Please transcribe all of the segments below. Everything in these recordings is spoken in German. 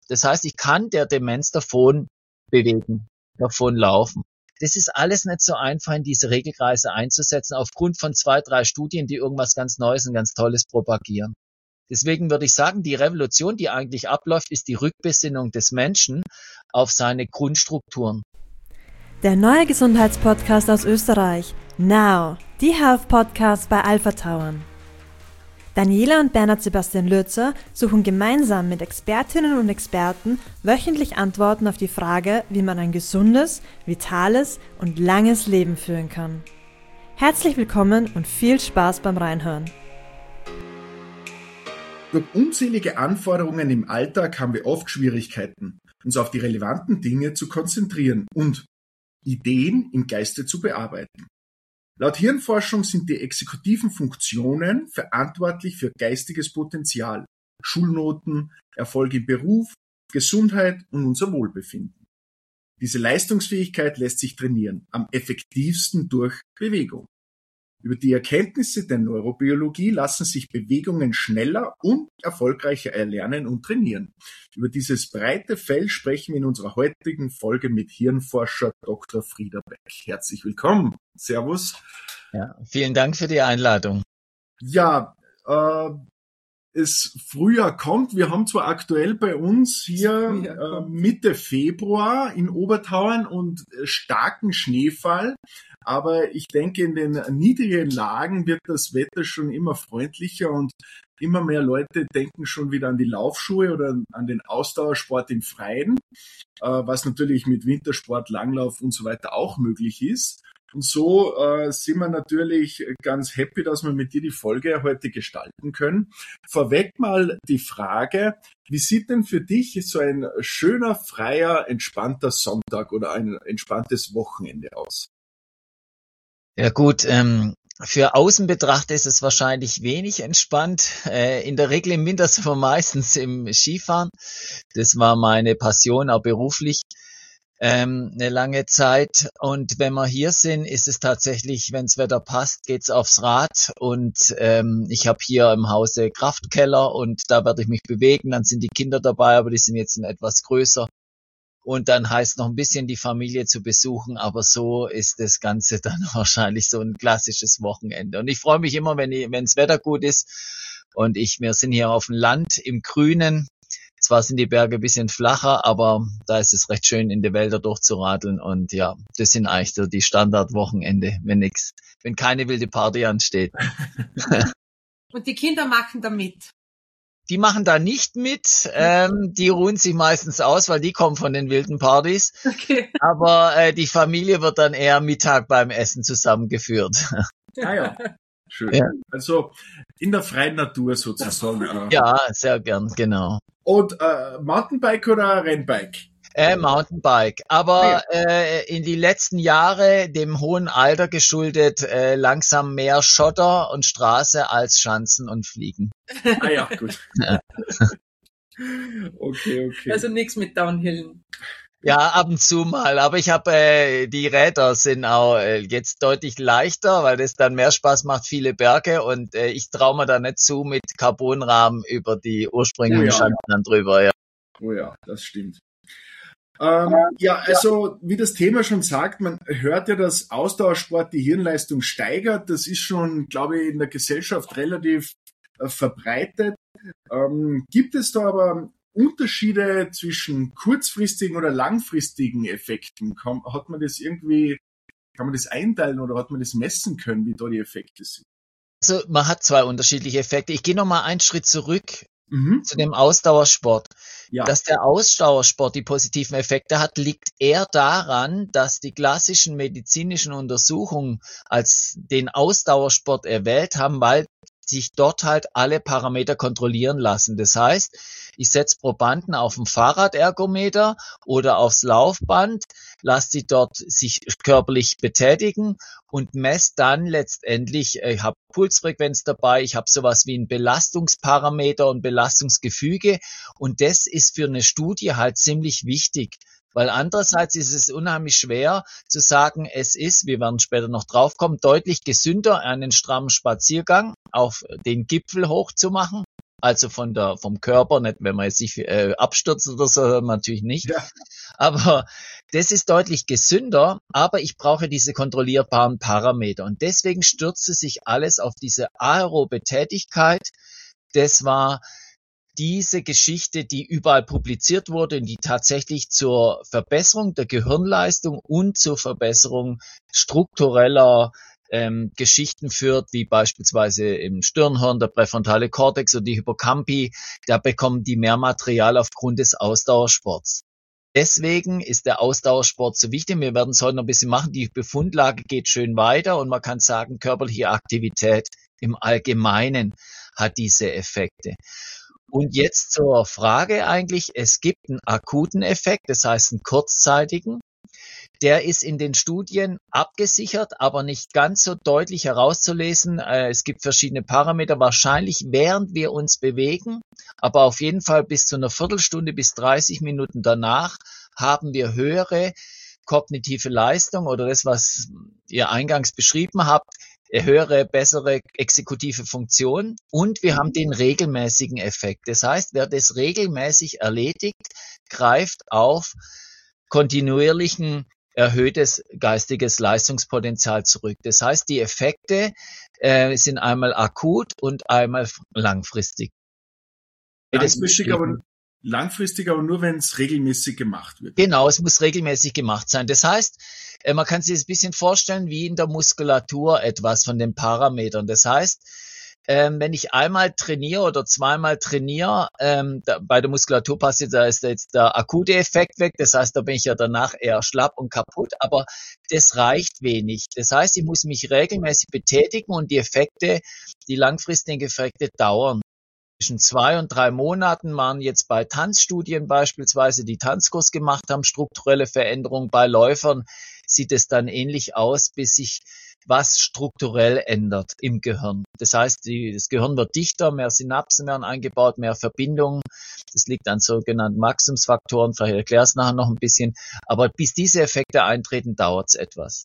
Das heißt, ich kann der Demenz davon laufen. Das ist alles nicht so einfach, in diese Regelkreise einzusetzen, aufgrund von 2, 3 Studien, die irgendwas ganz Neues und ganz Tolles propagieren. Deswegen würde ich sagen, die Revolution, die eigentlich abläuft, ist die Rückbesinnung des Menschen auf seine Grundstrukturen. Der neue Gesundheitspodcast aus Österreich. Now, die Health Podcast bei Alpha Tauern. Daniela und Bernhard Sebastian Lürzer suchen gemeinsam mit Expertinnen und Experten wöchentlich Antworten auf die Frage, wie man ein gesundes, vitales und langes Leben führen kann. Herzlich willkommen und viel Spaß beim Reinhören. Durch unzählige Anforderungen im Alltag haben wir oft Schwierigkeiten, uns auf die relevanten Dinge zu konzentrieren und Ideen im Geiste zu bearbeiten. Laut Hirnforschung sind die exekutiven Funktionen verantwortlich für geistiges Potenzial, Schulnoten, Erfolg im Beruf, Gesundheit und unser Wohlbefinden. Diese Leistungsfähigkeit lässt sich trainieren, am effektivsten durch Bewegung. Über die Erkenntnisse der Neurobiologie lassen sich Bewegungen schneller und erfolgreicher erlernen und trainieren. Über dieses breite Feld sprechen wir in unserer heutigen Folge mit Hirnforscher Dr. Frieder Beck. Herzlich willkommen. Servus. Ja, vielen Dank für die Einladung. Ja, es Frühjahr kommt. Wir haben zwar aktuell bei uns hier Mitte Februar in Obertauern und starken Schneefall, aber ich denke, in den niedrigen Lagen wird das Wetter schon immer freundlicher und immer mehr Leute denken schon wieder an die Laufschuhe oder an den Ausdauersport im Freien, was natürlich mit Wintersport, Langlauf und so weiter auch möglich ist. Und so sind wir natürlich ganz happy, dass wir mit dir die Folge heute gestalten können. Vorweg mal die Frage, wie sieht denn für dich so ein schöner, freier, entspannter Sonntag oder ein entspanntes Wochenende aus? Ja gut, für außen betrachtet ist es wahrscheinlich wenig entspannt. In der Regel im Winter sind wir meistens im Skifahren. Das war meine Passion, auch beruflich. Eine lange Zeit, und wenn wir hier sind, ist es tatsächlich, wenns Wetter passt, geht's aufs Rad, und ich habe hier im Hause Kraftkeller und da werde ich mich bewegen. Dann sind die Kinder dabei, aber die sind jetzt etwas größer, und dann heißt noch ein bisschen die Familie zu besuchen, aber so ist das Ganze dann wahrscheinlich so ein klassisches Wochenende. Und ich freue mich immer, wenn's Wetter gut ist, und wir sind hier auf dem Land im Grünen. Zwar sind die Berge ein bisschen flacher, aber da ist es recht schön, in die Wälder durchzuradeln, und ja, das sind eigentlich so die Standardwochenende, wenn keine wilde Party ansteht. Und die Kinder machen da mit? Die machen da nicht mit, die ruhen sich meistens aus, weil die kommen von den wilden Partys. Okay. Aber die Familie wird dann eher Mittag beim Essen zusammengeführt. Ah ja, schön. Ja. Also in der freien Natur sozusagen. Ja, sehr gern, genau. Und Mountainbike oder Rennbike? Mountainbike, aber in die letzten Jahre, dem hohen Alter geschuldet, langsam mehr Schotter und Straße als Schanzen und Fliegen. Ah ja, gut. Ja. Okay. Also nichts mit Downhillen. Ja, ab und zu mal, aber ich habe die Räder sind auch jetzt deutlich leichter, weil das dann mehr Spaß macht, viele Berge, und ich traue mir da nicht zu mit Carbonrahmen über die ursprünglichen Schanzen dann drüber. Ja. Oh ja, das stimmt. Also wie das Thema schon sagt, man hört ja, dass Ausdauersport die Hirnleistung steigert. Das ist schon, glaube ich, in der Gesellschaft relativ verbreitet. Gibt es da aber Unterschiede zwischen kurzfristigen oder langfristigen Effekten? Kann man das einteilen oder hat man das messen können, wie da die Effekte sind? Also man hat zwei unterschiedliche Effekte. Ich gehe nochmal einen Schritt zurück zu dem Ausdauersport. Ja. Dass der Ausdauersport die positiven Effekte hat, liegt eher daran, dass die klassischen medizinischen Untersuchungen als den Ausdauersport erwählt haben, weil sich dort halt alle Parameter kontrollieren lassen. Das heißt, ich setze Probanden auf den Fahrradergometer oder aufs Laufband, lasse sie dort sich körperlich betätigen und messe dann letztendlich, ich habe Pulsfrequenz dabei, ich habe sowas wie ein Belastungsparameter und Belastungsgefüge, und das ist für eine Studie halt ziemlich wichtig. Weil andererseits ist es unheimlich schwer zu sagen, es ist, wir werden später noch draufkommen, deutlich gesünder, einen strammen Spaziergang auf den Gipfel hochzumachen, also vom Körper, nicht wenn man sich abstürzt oder so, natürlich nicht. Ja. Aber das ist deutlich gesünder, aber ich brauche diese kontrollierbaren Parameter und deswegen stürzte sich alles auf diese aerobe Tätigkeit. Das war diese Geschichte, die überall publiziert wurde und die tatsächlich zur Verbesserung der Gehirnleistung und zur Verbesserung struktureller Geschichten führt, wie beispielsweise im Stirnhirn, der präfrontale Kortex oder die Hippocampi. Da bekommen die mehr Material aufgrund des Ausdauersports. Deswegen ist der Ausdauersport so wichtig. Wir werden es heute noch ein bisschen machen. Die Befundlage geht schön weiter und man kann sagen, körperliche Aktivität im Allgemeinen hat diese Effekte. Und jetzt zur Frage eigentlich, es gibt einen akuten Effekt, das heißt einen kurzzeitigen. Der ist in den Studien abgesichert, aber nicht ganz so deutlich herauszulesen. Es gibt verschiedene Parameter, wahrscheinlich während wir uns bewegen, aber auf jeden Fall bis zu einer Viertelstunde bis 30 Minuten danach haben wir höhere kognitive Leistung oder das, was ihr eingangs beschrieben habt, höhere, bessere exekutive Funktion und wir haben den regelmäßigen Effekt. Das heißt, wer das regelmäßig erledigt, greift auf kontinuierlichen erhöhtes geistiges Leistungspotenzial zurück. Das heißt, die Effekte sind einmal akut und einmal langfristig. Langfristig aber nur, wenn es regelmäßig gemacht wird. Genau, es muss regelmäßig gemacht sein. Das heißt, man kann sich das ein bisschen vorstellen wie in der Muskulatur etwas von den Parametern. Das heißt, wenn ich einmal trainiere oder zweimal trainiere, bei der Muskulatur passiert, da ist jetzt der akute Effekt weg. Das heißt, da bin ich ja danach eher schlapp und kaputt, aber das reicht wenig. Das heißt, ich muss mich regelmäßig betätigen und die Effekte, die langfristigen Effekte dauern. Zwischen 2 und 3 Monaten waren jetzt bei Tanzstudien beispielsweise, die Tanzkurs gemacht haben, strukturelle Veränderungen. Bei Läufern sieht es dann ähnlich aus, bis sich was strukturell ändert im Gehirn. Das heißt, das Gehirn wird dichter, mehr Synapsen werden eingebaut, mehr Verbindungen. Das liegt an sogenannten Wachstumsfaktoren, vielleicht erkläre ich es nachher noch ein bisschen. Aber bis diese Effekte eintreten, dauert es etwas.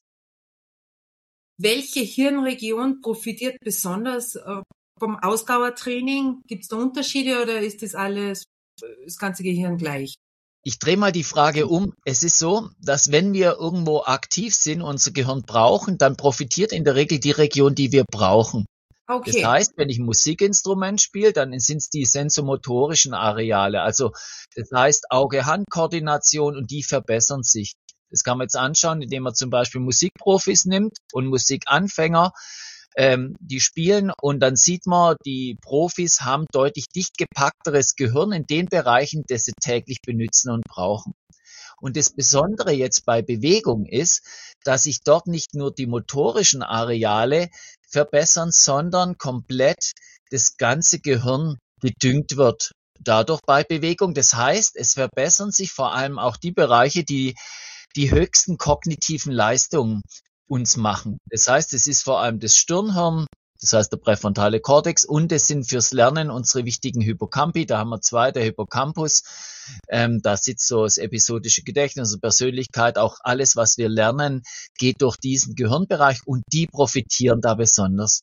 Welche Hirnregion profitiert besonders vom Ausdauertraining? Gibt es da Unterschiede oder ist das ganze Gehirn gleich? Ich drehe mal die Frage um. Es ist so, dass wenn wir irgendwo aktiv sind, unser Gehirn brauchen, dann profitiert in der Regel die Region, die wir brauchen. Okay. Das heißt, wenn ich ein Musikinstrument spiele, dann sind es die sensomotorischen Areale. Also das heißt Auge-Hand-Koordination und die verbessern sich. Das kann man jetzt anschauen, indem man zum Beispiel Musikprofis nimmt und Musikanfänger, die spielen und dann sieht man, die Profis haben deutlich dicht gepackteres Gehirn in den Bereichen, die sie täglich benutzen und brauchen. Und das Besondere jetzt bei Bewegung ist, dass sich dort nicht nur die motorischen Areale verbessern, sondern komplett das ganze Gehirn gedüngt wird dadurch bei Bewegung. Das heißt, es verbessern sich vor allem auch die Bereiche, die die höchsten kognitiven Leistungen uns machen. Das heißt, es ist vor allem das Stirnhirn, das heißt der präfrontale Kortex und es sind fürs Lernen unsere wichtigen Hippocampi. Da haben wir 2, der Hippocampus, da sitzt so das episodische Gedächtnis, also Persönlichkeit, auch alles, was wir lernen, geht durch diesen Gehirnbereich und die profitieren da besonders.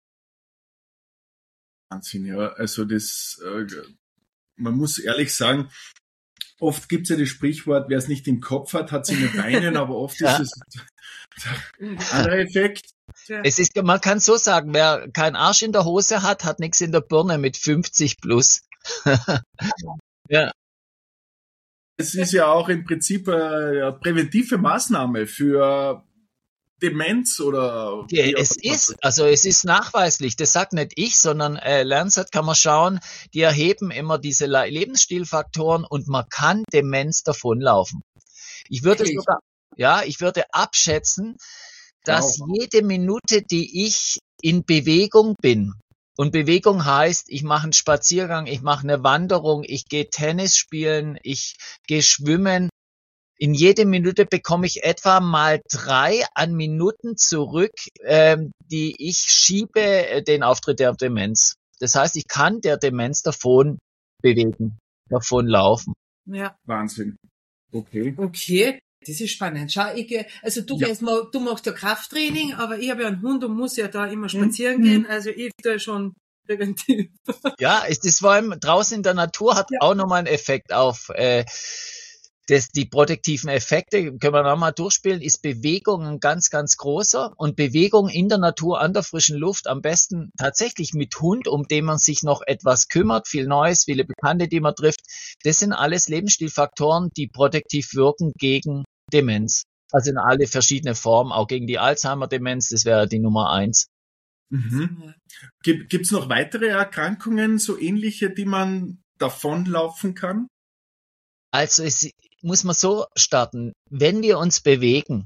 Wahnsinn, ja. Also man muss ehrlich sagen, oft gibt es ja das Sprichwort, wer es nicht im Kopf hat, hat es in den Beinen, aber oft ist es ein anderer Effekt. Es ist, man kann so sagen, wer keinen Arsch in der Hose hat, hat nichts in der Birne mit 50 plus. Ja. Es ist ja auch im Prinzip eine präventive Maßnahme für Demenz oder... Ja, es ist nachweislich, das sagt nicht ich, sondern Lancet kann man schauen, die erheben immer diese Lebensstilfaktoren und man kann Demenz davonlaufen. Ich würde abschätzen, dass jede Minute, die ich in Bewegung bin, und Bewegung heißt, ich mache einen Spaziergang, ich mache eine Wanderung, ich gehe Tennis spielen, ich gehe schwimmen, in jede Minute bekomme ich etwa mal 3 an Minuten zurück, die ich schiebe den Auftritt der Demenz. Das heißt, ich kann der Demenz davon laufen. Ja. Wahnsinn. Okay. Okay, das ist spannend. Schau, du machst ja Krafttraining, aber ich habe ja einen Hund und muss ja da immer spazieren gehen. Also ich da schon präventiv. Ja, ist das vor allem draußen in der Natur hat auch nochmal einen Effekt auf die protektiven Effekte, können wir nochmal durchspielen, ist Bewegung ein ganz, ganz großer. Und Bewegung in der Natur, an der frischen Luft, am besten tatsächlich mit Hund, um den man sich noch etwas kümmert, viel Neues, viele Bekannte, die man trifft. Das sind alles Lebensstilfaktoren, die protektiv wirken gegen Demenz. Also in alle verschiedene Formen, auch gegen die Alzheimer-Demenz, das wäre die Nummer 1. Mhm. Gibt's noch weitere Erkrankungen, so ähnliche, die man davonlaufen kann? Also es muss man so starten, wenn wir uns bewegen,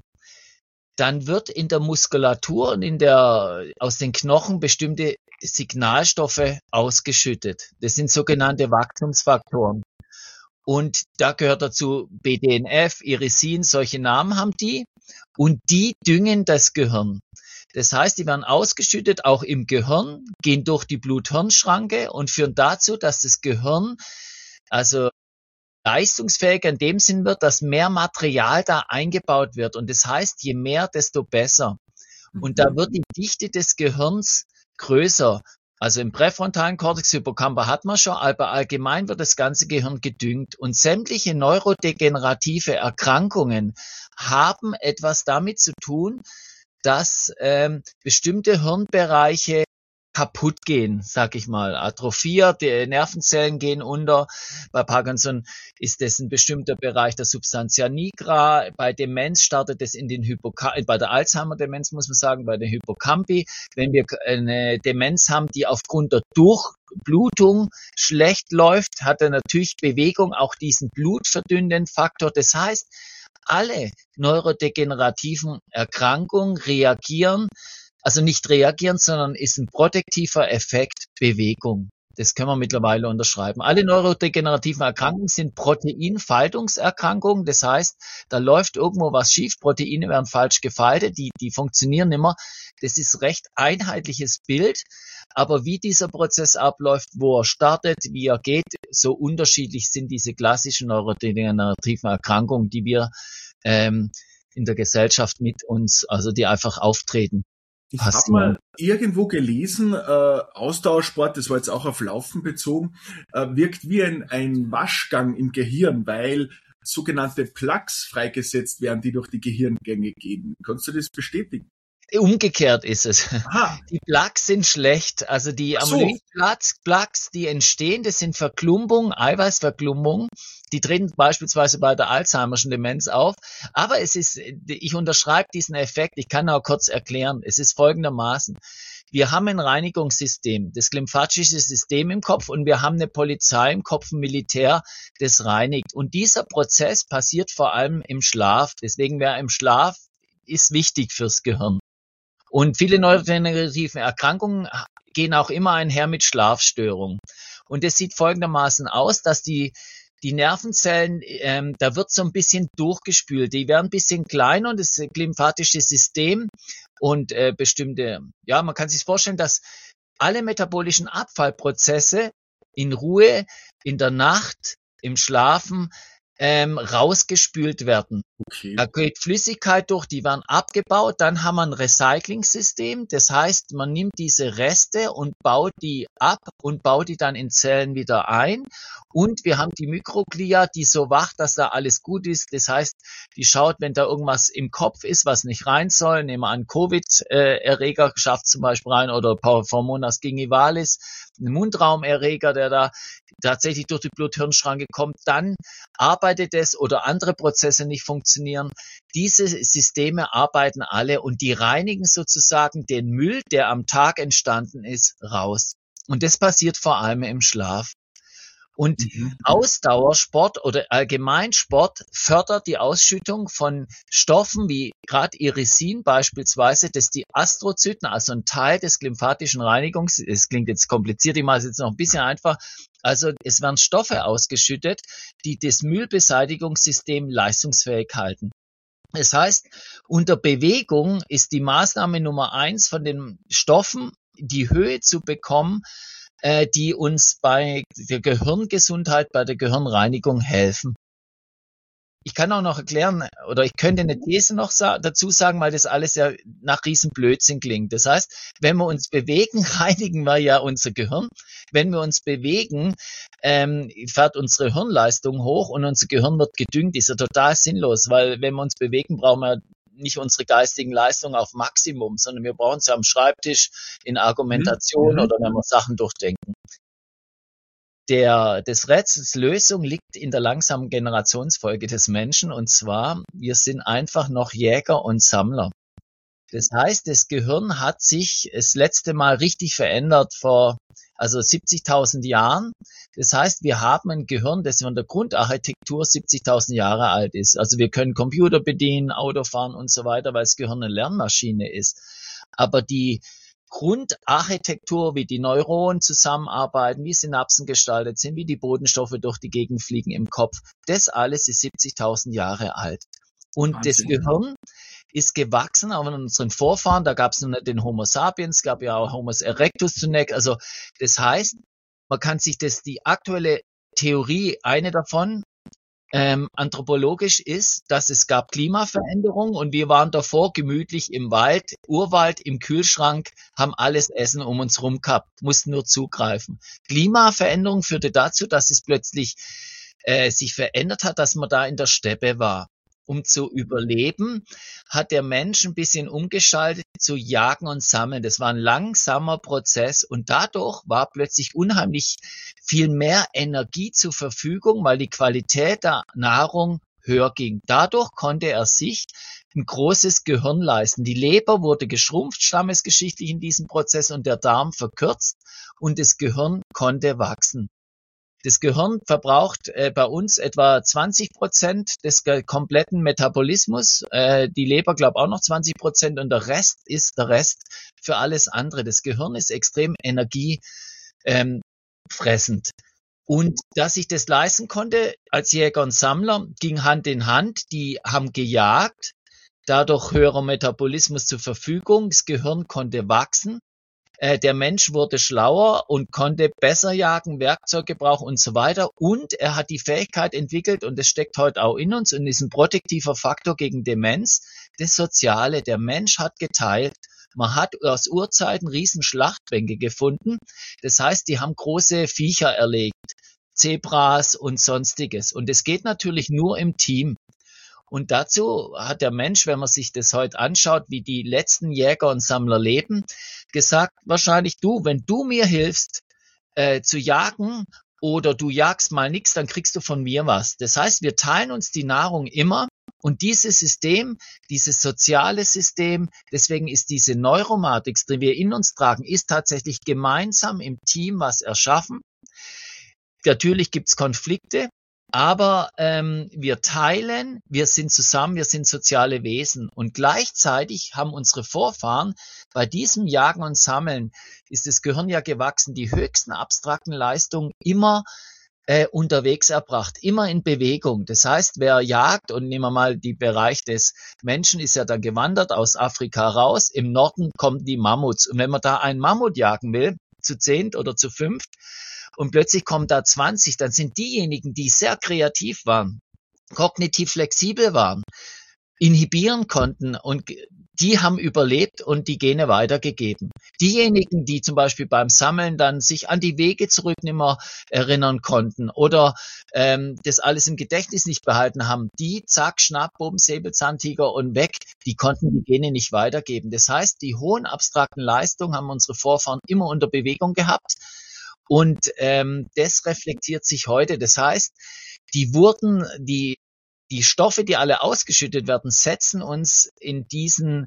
dann wird in der Muskulatur und aus den Knochen bestimmte Signalstoffe ausgeschüttet. Das sind sogenannte Wachstumsfaktoren. Und da gehört dazu BDNF, Irisin, solche Namen haben die. Und die düngen das Gehirn. Das heißt, die werden ausgeschüttet, auch im Gehirn, gehen durch die Blut-Hirn-Schranke und führen dazu, dass das Gehirn also leistungsfähiger in dem Sinn wird, dass mehr Material da eingebaut wird. Und das heißt, je mehr, desto besser. Und da wird die Dichte des Gehirns größer. Also im präfrontalen Kortex, Hippocampus hat man schon, aber allgemein wird das ganze Gehirn gedüngt. Und sämtliche neurodegenerative Erkrankungen haben etwas damit zu tun, dass bestimmte Hirnbereiche kaputt gehen, sag ich mal. Atrophiert, die Nervenzellen gehen unter. Bei Parkinson ist das ein bestimmter Bereich der Substantia nigra. Bei Demenz startet es in den bei der Alzheimer-Demenz muss man sagen, bei den Hippocampi. Wenn wir eine Demenz haben, die aufgrund der Durchblutung schlecht läuft, hat er natürlich Bewegung auch diesen blutverdünnenden Faktor. Das heißt, alle neurodegenerativen Erkrankungen reagieren, also nicht reagieren, sondern ist ein protektiver Effekt Bewegung. Das können wir mittlerweile unterschreiben. Alle neurodegenerativen Erkrankungen sind Proteinfaltungserkrankungen. Das heißt, da läuft irgendwo was schief. Proteine werden falsch gefaltet. Die funktionieren nicht mehr. Das ist recht einheitliches Bild. Aber wie dieser Prozess abläuft, wo er startet, wie er geht, so unterschiedlich sind diese klassischen neurodegenerativen Erkrankungen, die wir in der Gesellschaft mit uns, also die einfach auftreten. Ich habe mal irgendwo gelesen, Ausdauersport, das war jetzt auch auf Laufen bezogen, wirkt wie ein Waschgang im Gehirn, weil sogenannte Plaques freigesetzt werden, die durch die Gehirngänge gehen. Kannst du das bestätigen? Umgekehrt ist es. Aha. Die Plaques sind schlecht. Also die Amyloid-Plaques, die entstehen, das sind Verklumpungen, Eiweißverklumpungen. Die treten beispielsweise bei der Alzheimer'schen Demenz auf. Aber ich unterschreibe diesen Effekt. Ich kann auch kurz erklären. Es ist folgendermaßen. Wir haben ein Reinigungssystem, das lymphatische System im Kopf, und wir haben eine Polizei im Kopf, ein Militär, das reinigt. Und dieser Prozess passiert vor allem im Schlaf. Deswegen wäre im Schlaf ist wichtig fürs Gehirn. Und viele neurodegenerative Erkrankungen gehen auch immer einher mit Schlafstörungen. Und es sieht folgendermaßen aus, dass die Nervenzellen, da wird so ein bisschen durchgespült. Die werden ein bisschen kleiner, und das lymphatische System und bestimmte, ja, man kann sich vorstellen, dass alle metabolischen Abfallprozesse in Ruhe, in der Nacht, im Schlafen rausgespült werden. Okay. Da geht Flüssigkeit durch, die werden abgebaut, dann haben wir ein Recycling-System, das heißt, man nimmt diese Reste und baut die ab und baut die dann in Zellen wieder ein, und wir haben die Mikroglia, die so wacht, dass da alles gut ist, das heißt, die schaut, wenn da irgendwas im Kopf ist, was nicht rein soll, nehmen wir an, Covid-Erreger schafft zum Beispiel rein, oder Parvomonas gingivalis, ein Mundraumerreger, der da tatsächlich durch die Blut-Hirn-Schranke kommt, dann arbeitet es, oder andere Prozesse nicht funktionieren. Diese Systeme arbeiten alle und die reinigen sozusagen den Müll, der am Tag entstanden ist, raus. Und das passiert vor allem im Schlaf. Und Ausdauersport oder Allgemeinsport fördert die Ausschüttung von Stoffen wie gerade Irisin beispielsweise, das die Astrozyten, also ein Teil des lymphatischen Reinigungs, es klingt jetzt kompliziert, ich mache es jetzt noch ein bisschen einfach, also es werden Stoffe ausgeschüttet, die das Müllbeseitigungssystem leistungsfähig halten. Das heißt, unter Bewegung ist die Maßnahme Nummer 1 von den Stoffen, die Höhe zu bekommen, die uns bei der Gehirngesundheit, bei der Gehirnreinigung helfen. ich kann auch noch erklären, oder ich könnte eine These noch dazu sagen, weil das alles ja nach Riesenblödsinn klingt. Das heißt, wenn wir uns bewegen, reinigen wir ja unser Gehirn. Wenn wir uns bewegen, fährt unsere Hirnleistung hoch und unser Gehirn wird gedüngt. Ist ja total sinnlos, weil wenn wir uns bewegen, brauchen wir nicht unsere geistigen Leistungen auf Maximum, sondern wir brauchen sie am Schreibtisch, in Argumentation oder wenn wir Sachen durchdenken. Des Rätsels Lösung liegt in der langsamen Generationsfolge des Menschen, und zwar, wir sind einfach noch Jäger und Sammler. Das heißt, das Gehirn hat sich das letzte Mal richtig verändert vor 70.000 Jahren. Das heißt, wir haben ein Gehirn, das von der Grundarchitektur 70.000 Jahre alt ist. Also wir können Computer bedienen, Auto fahren und so weiter, weil das Gehirn eine Lernmaschine ist. Aber die Grundarchitektur, wie die Neuronen zusammenarbeiten, wie Synapsen gestaltet sind, wie die Botenstoffe durch die Gegend fliegen im Kopf, das alles ist 70.000 Jahre alt. Und Wahnsinn. Das Gehirn ist gewachsen, auch in unseren Vorfahren, da gab es noch nicht den Homo sapiens, gab ja auch Homo erectus zunächst. Also das heißt, man kann sich die aktuelle Theorie, eine davon, anthropologisch ist, dass es gab Klimaveränderungen und wir waren davor gemütlich im Wald, Urwald, im Kühlschrank, haben alles Essen um uns rum gehabt, mussten nur zugreifen. Klimaveränderung führte dazu, dass es plötzlich sich verändert hat, dass man da in der Steppe war. Um zu überleben, hat der Mensch ein bisschen umgeschaltet zu Jagen und Sammeln. Das war ein langsamer Prozess und dadurch war plötzlich unheimlich viel mehr Energie zur Verfügung, weil die Qualität der Nahrung höher ging. Dadurch konnte er sich ein großes Gehirn leisten. Die Leber wurde geschrumpft, stammesgeschichtlich in diesem Prozess, und der Darm verkürzt und das Gehirn konnte wachsen. Das Gehirn verbraucht bei uns etwa 20% des kompletten Metabolismus. Die Leber, glaube auch noch 20% und der Rest ist der Rest für alles andere. Das Gehirn ist extrem energiefressend. Und dass ich das leisten konnte als Jäger und Sammler, ging Hand in Hand. Die haben gejagt, dadurch höherer Metabolismus zur Verfügung. Das Gehirn konnte wachsen. Der Mensch wurde schlauer und konnte besser jagen, Werkzeuge brauchen und so weiter. Und er hat die Fähigkeit entwickelt, und das steckt heute auch in uns und ist ein protektiver Faktor gegen Demenz, das Soziale. Der Mensch hat geteilt. Man hat aus Urzeiten riesen Schlachtbänke gefunden. Das heißt, die haben große Viecher erlegt, Zebras und Sonstiges. Und es geht natürlich nur im Team. Und dazu hat der Mensch, wenn man sich das heute anschaut, wie die letzten Jäger und Sammler leben, gesagt, wahrscheinlich wenn du mir hilfst zu jagen oder du jagst mal nichts, dann kriegst du von mir was. Das heißt, wir teilen uns die Nahrung immer, und dieses System, dieses soziale System, deswegen ist diese Neuromatrix, die wir in uns tragen, ist tatsächlich gemeinsam im Team was erschaffen. Natürlich gibt's Konflikte, aber wir teilen, wir sind zusammen, wir sind soziale Wesen. Und gleichzeitig haben unsere Vorfahren bei diesem Jagen und Sammeln, ist das Gehirn ja gewachsen, die höchsten abstrakten Leistungen immer unterwegs erbracht, immer in Bewegung. Das heißt, wer jagt, und nehmen wir mal den Bereich des Menschen, ist ja dann gewandert aus Afrika raus, im Norden kommen die Mammuts. Und wenn man da einen Mammut jagen will, zu 10 oder zu 5, und plötzlich kommen da 20, dann sind diejenigen, die sehr kreativ waren, kognitiv flexibel waren, inhibieren konnten, und die haben überlebt und die Gene weitergegeben. Diejenigen, die zum Beispiel beim Sammeln dann sich an die Wege zurück nicht mehr erinnern konnten oder das alles im Gedächtnis nicht behalten haben, die, zack, schnapp, Buben, Säbelzahntiger und weg, die konnten die Gene nicht weitergeben. Das heißt, die hohen abstrakten Leistungen haben unsere Vorfahren immer unter Bewegung gehabt. Und das reflektiert sich heute. Das heißt, die Stoffe, die alle ausgeschüttet werden, setzen uns in diesen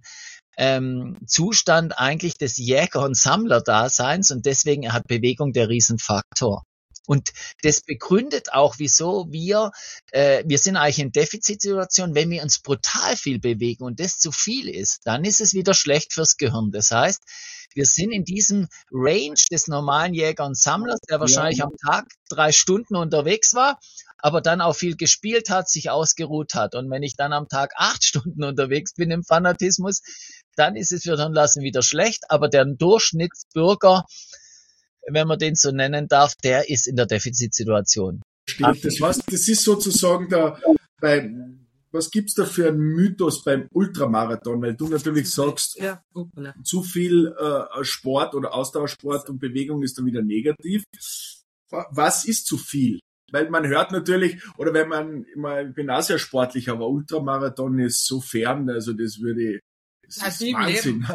Zustand eigentlich des Jäger- und Sammler-Daseins, und deswegen hat Bewegung der Riesenfaktor. Und das begründet auch, wieso wir sind eigentlich in Defizitsituation, wenn wir uns brutal viel bewegen und das zu viel ist, dann ist es wieder schlecht fürs Gehirn. Das heißt, wir sind in diesem Range des normalen Jäger und Sammlers, der wahrscheinlich am Tag 3 Stunden unterwegs war, aber dann auch viel gespielt hat, sich ausgeruht hat. Und wenn ich dann am Tag 8 Stunden unterwegs bin im Fanatismus, dann ist es für den Lassen wieder schlecht. Aber der Durchschnittsbürger, wenn man den so nennen darf, der ist in der Defizitsituation. Das heißt, das ist sozusagen Was gibt's da für einen Mythos beim Ultramarathon? Weil du natürlich sagst, zu viel Sport oder Ausdauersport und Bewegung ist dann wieder negativ. Was ist zu viel? Weil man hört natürlich, oder ich bin auch sehr sportlich, aber Ultramarathon ist so fern, also das ist Wahnsinn.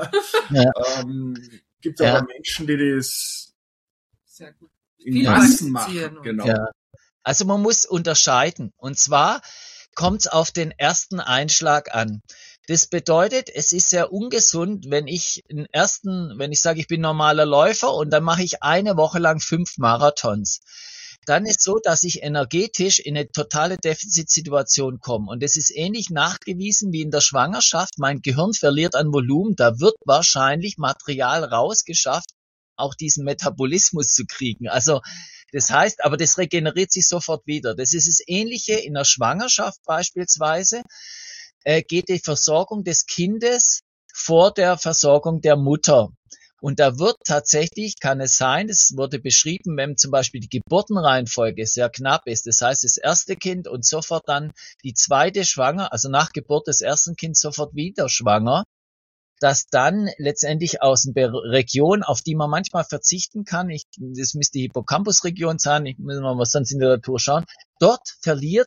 Ja. Gibt aber Menschen, die das sehr gut in Massen machen. Genau. Ja. Also man muss unterscheiden. Und zwar kommt es auf den ersten Einschlag an. Das bedeutet, es ist sehr ungesund, wenn ich sage, ich bin normaler Läufer und dann mache ich eine Woche lang 5 Marathons. Dann ist so, dass ich energetisch in eine totale Defizitsituation komme. Und das ist ähnlich nachgewiesen wie in der Schwangerschaft. Mein Gehirn verliert an Volumen. Da wird wahrscheinlich Material rausgeschafft, auch diesen Metabolismus zu kriegen. Also das heißt, aber das regeneriert sich sofort wieder. Das ist das Ähnliche in der Schwangerschaft beispielsweise. Geht die Versorgung des Kindes vor der Versorgung der Mutter. Und da wird tatsächlich, kann es sein, es wurde beschrieben, wenn zum Beispiel die Geburtenreihenfolge sehr knapp ist, das heißt das erste Kind und sofort dann die zweite schwanger, also nach Geburt des ersten Kindes sofort wieder schwanger, dass dann letztendlich aus der Region, auf die man manchmal verzichten kann, das müsste die Hippocampus-Region sein, ich muss mal sonst in der Natur schauen, dort wird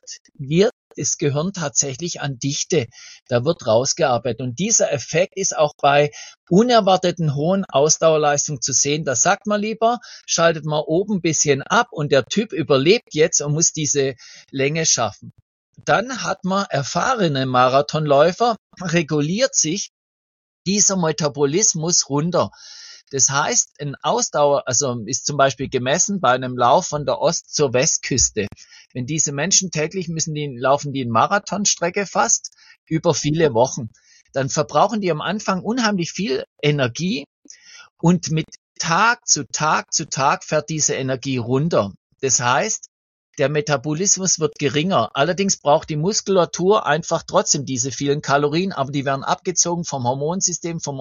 das Gehirn tatsächlich an Dichte. Da wird rausgearbeitet. Und dieser Effekt ist auch bei unerwarteten hohen Ausdauerleistungen zu sehen. Da sagt man lieber, schaltet mal oben ein bisschen ab und der Typ überlebt jetzt und muss diese Länge schaffen. Dann hat man erfahrene Marathonläufer, reguliert sich dieser Metabolismus runter. Das heißt, ein Ausdauer, also ist zum Beispiel gemessen bei einem Lauf von der Ost- zur Westküste. Wenn diese Menschen täglich laufen die eine Marathonstrecke fast über viele Wochen, dann verbrauchen die am Anfang unheimlich viel Energie und mit Tag zu Tag fährt diese Energie runter. Das heißt, der Metabolismus wird geringer. Allerdings braucht die Muskulatur einfach trotzdem diese vielen Kalorien, aber die werden abgezogen vom Hormonsystem, vom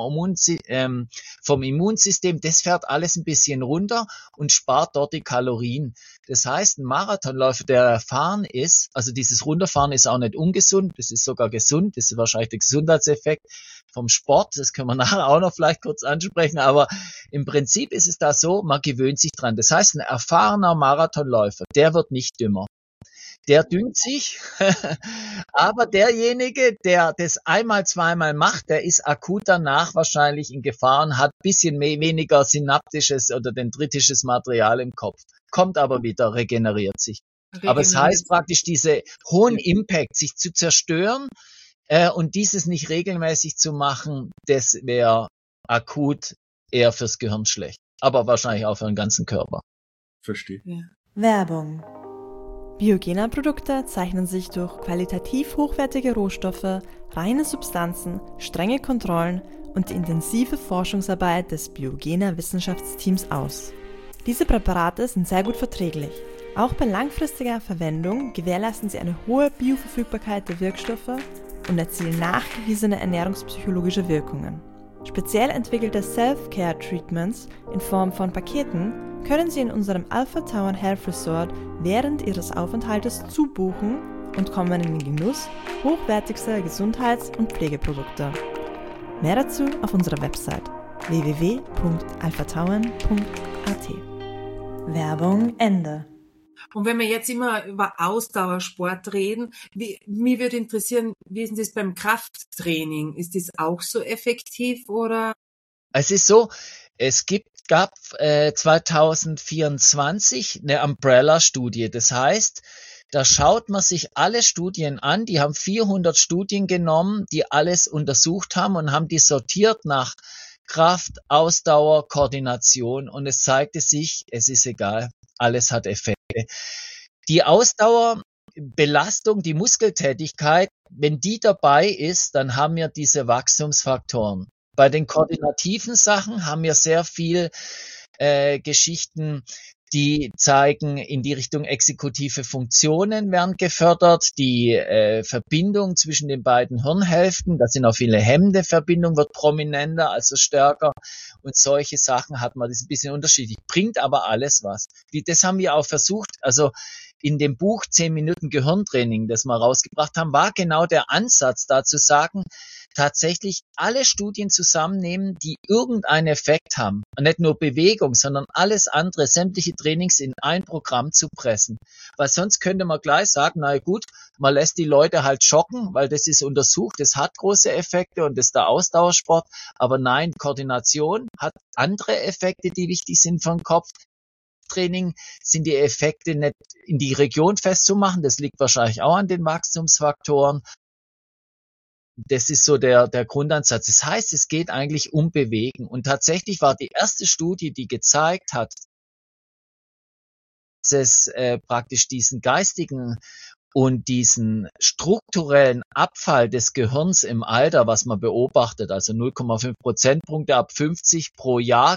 Immunsystem. Das fährt alles ein bisschen runter und spart dort die Kalorien. Das heißt, ein Marathonläufer, der erfahren ist, also dieses Runterfahren ist auch nicht ungesund, das ist sogar gesund, das ist wahrscheinlich der Gesundheitseffekt vom Sport, das können wir nachher auch noch vielleicht kurz ansprechen, aber im Prinzip ist es da so, man gewöhnt sich dran. Das heißt, ein erfahrener Marathonläufer, der wird nicht dümmer. Der düngt sich, aber derjenige, der das einmal, zweimal macht, der ist akut danach wahrscheinlich in Gefahr und hat ein bisschen weniger synaptisches oder dendritisches Material im Kopf. Kommt aber wieder, regeneriert sich. Aber es heißt praktisch, diese hohen Impact, sich zu zerstören und dieses nicht regelmäßig zu machen, das wäre akut eher fürs Gehirn schlecht. Aber wahrscheinlich auch für den ganzen Körper. Verstehe. Ja. Werbung. Biogena-Produkte zeichnen sich durch qualitativ hochwertige Rohstoffe, reine Substanzen, strenge Kontrollen und die intensive Forschungsarbeit des Biogena-Wissenschaftsteams aus. Diese Präparate sind sehr gut verträglich. Auch bei langfristiger Verwendung gewährleisten sie eine hohe Bioverfügbarkeit der Wirkstoffe und erzielen nachgewiesene ernährungspsychologische Wirkungen. Speziell entwickelte Self-Care-Treatments in Form von Paketen können Sie in unserem Alpha Tauern Health Resort während Ihres Aufenthaltes zubuchen und kommen in den Genuss hochwertigster Gesundheits- und Pflegeprodukte. Mehr dazu auf unserer Website www.alphatauern.at. Werbung Ende. Und wenn wir jetzt immer über Ausdauersport reden, mich würde interessieren, wie ist denn das beim Krafttraining? Ist das auch so effektiv oder? Es ist so, gab 2024 eine Umbrella-Studie. Das heißt, da schaut man sich alle Studien an. Die haben 400 Studien genommen, die alles untersucht haben und haben die sortiert nach Kraft, Ausdauer, Koordination. Und es zeigte sich, es ist egal, alles hat Effekte. Die Ausdauerbelastung, die Muskeltätigkeit, wenn die dabei ist, dann haben wir diese Wachstumsfaktoren. Bei den koordinativen Sachen haben wir sehr viel Geschichten, die zeigen, in die Richtung exekutive Funktionen werden gefördert, die Verbindung zwischen den beiden Hirnhälften, da sind auch viele hemmende Verbindungen, wird prominenter, also stärker und solche Sachen hat man, das ist ein bisschen unterschiedlich, bringt aber alles was. Das haben wir auch versucht, also in dem Buch 10 Minuten Gehirntraining, das wir rausgebracht haben, war genau der Ansatz, da zu sagen, tatsächlich alle Studien zusammennehmen, die irgendeinen Effekt haben. Und nicht nur Bewegung, sondern alles andere, sämtliche Trainings in ein Programm zu pressen. Weil sonst könnte man gleich sagen, na gut, man lässt die Leute halt joggen, weil das ist untersucht, das hat große Effekte und das ist der Ausdauersport. Aber nein, Koordination hat andere Effekte, die wichtig sind für den Kopf. Training sind die Effekte nicht in die Region festzumachen. Das liegt wahrscheinlich auch an den Wachstumsfaktoren. Das ist so der Grundansatz. Das heißt, es geht eigentlich um Bewegen. Und tatsächlich war die erste Studie, die gezeigt hat, dass es praktisch diesen geistigen und diesen strukturellen Abfall des Gehirns im Alter, was man beobachtet, also 0,5 Prozentpunkte ab 50 pro Jahr,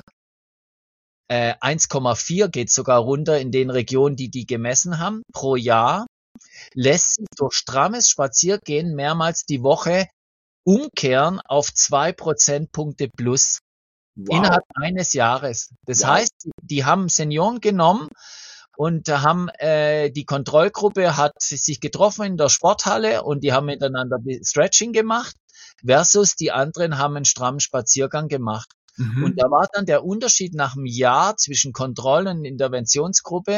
1,4 geht sogar runter in den Regionen, die gemessen haben, pro Jahr, lässt sich durch strammes Spaziergehen mehrmals die Woche umkehren auf 2 Prozentpunkte plus innerhalb eines Jahres. Das heißt, die haben Senioren genommen und haben die Kontrollgruppe hat sich getroffen in der Sporthalle und die haben miteinander Stretching gemacht versus die anderen haben einen strammen Spaziergang gemacht. Und da war dann der Unterschied nach einem Jahr zwischen Kontroll- und Interventionsgruppe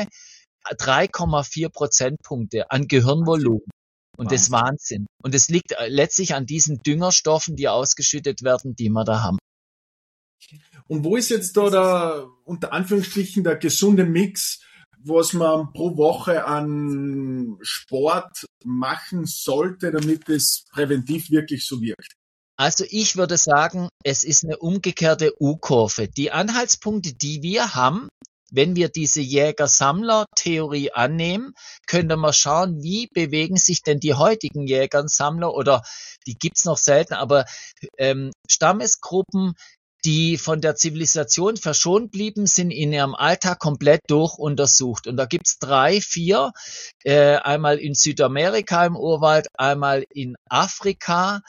3,4 Prozentpunkte an Gehirnvolumen. Und das ist Wahnsinn. Und es liegt letztlich an diesen Düngerstoffen, die ausgeschüttet werden, die wir da haben. Und wo ist jetzt da der, unter Anführungsstrichen, der gesunde Mix, was man pro Woche an Sport machen sollte, damit es präventiv wirklich so wirkt? Also ich würde sagen, es ist eine umgekehrte U-Kurve. Die Anhaltspunkte, die wir haben, wenn wir diese Jäger-Sammler-Theorie annehmen, können wir schauen, wie bewegen sich denn die heutigen Jäger und Sammler, oder die gibt's noch selten, aber Stammesgruppen, die von der Zivilisation verschont blieben, sind in ihrem Alltag komplett durchuntersucht. Und da gibt's 3, 4, einmal in Südamerika im Urwald, einmal in Afrika,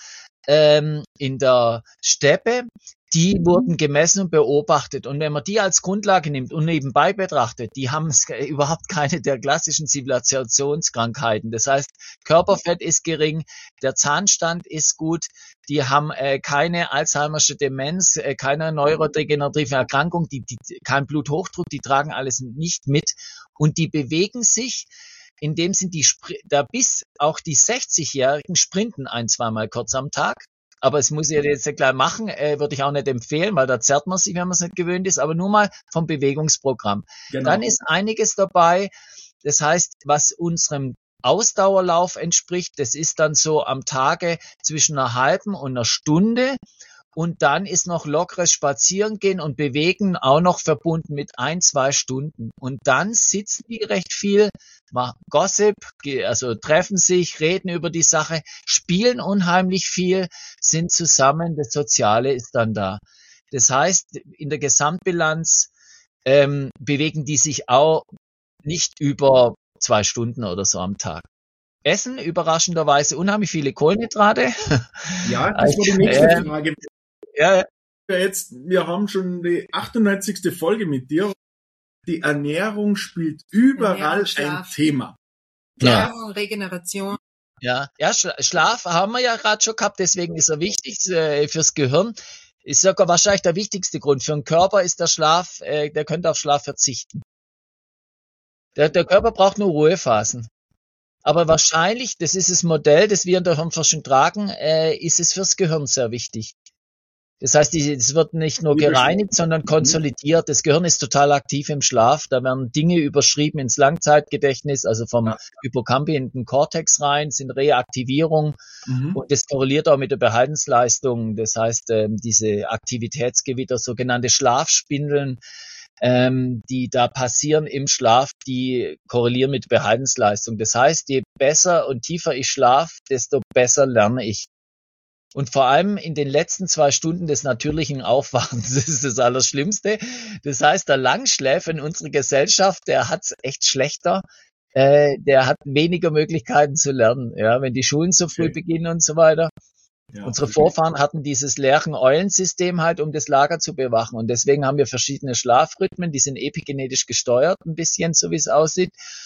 in der Steppe, die wurden gemessen und beobachtet. Und wenn man die als Grundlage nimmt und nebenbei betrachtet, die haben überhaupt keine der klassischen Zivilisationskrankheiten. Das heißt, Körperfett ist gering, der Zahnstand ist gut, die haben keine Alzheimersche Demenz, keine neurodegenerative Erkrankung, kein Bluthochdruck, die tragen alles nicht mit. Und die bewegen sich, indem sind bis auch die 60-Jährigen sprinten 1-2 Mal kurz am Tag. Aber es muss ich jetzt nicht gleich machen, würde ich auch nicht empfehlen, weil da zerrt man sich, wenn man es nicht gewöhnt ist, aber nur mal vom Bewegungsprogramm. Genau. Dann ist einiges dabei, das heißt, was unserem Ausdauerlauf entspricht, das ist dann so am Tage zwischen einer halben und einer Stunde. Und dann ist noch lockeres Spazierengehen und Bewegen auch noch verbunden mit 1-2 Stunden. Und dann sitzen die recht viel, machen Gossip, also treffen sich, reden über die Sache, spielen unheimlich viel, sind zusammen, das Soziale ist dann da. Das heißt, in der Gesamtbilanz bewegen die sich auch nicht über 2 Stunden oder so am Tag. Essen überraschenderweise unheimlich viele Kohlenhydrate. Ja, das war die nächste Frage. Ja. Wir haben schon die 98. Folge mit dir. Die Ernährung spielt überall ein Thema. Ernährung, Regeneration. Ja, Schlaf haben wir ja gerade schon gehabt, deswegen ist er wichtig fürs Gehirn. Ist sogar wahrscheinlich der wichtigste Grund. Für den Körper ist der Schlaf, der könnte auf Schlaf verzichten. Der Körper braucht nur Ruhephasen. Aber wahrscheinlich, das ist das Modell, das wir in der Hirnforschung tragen, ist es fürs Gehirn sehr wichtig. Das heißt, es wird nicht nur gereinigt, sondern konsolidiert. Das Gehirn ist total aktiv im Schlaf. Da werden Dinge überschrieben ins Langzeitgedächtnis, also vom Hippocampus in den Cortex rein, sind Reaktivierung. Und das korreliert auch mit der Behaltensleistung. Das heißt, diese Aktivitätsgewitter, sogenannte Schlafspindeln, die da passieren im Schlaf, die korrelieren mit Behaltensleistung. Das heißt, je besser und tiefer ich schlafe, desto besser lerne ich. Und vor allem in den letzten 2 Stunden des natürlichen Aufwachens, das ist das Allerschlimmste. Das heißt, der Langschläfer in unserer Gesellschaft, der hat's echt schlechter. Der hat weniger Möglichkeiten zu lernen, ja, wenn die Schulen so früh beginnen und so weiter. Ja, unsere Vorfahren hatten dieses Lerchen-Eulen-System halt, um das Lager zu bewachen. Und deswegen haben wir verschiedene Schlafrhythmen, die sind epigenetisch gesteuert, ein bisschen, so wie es aussieht.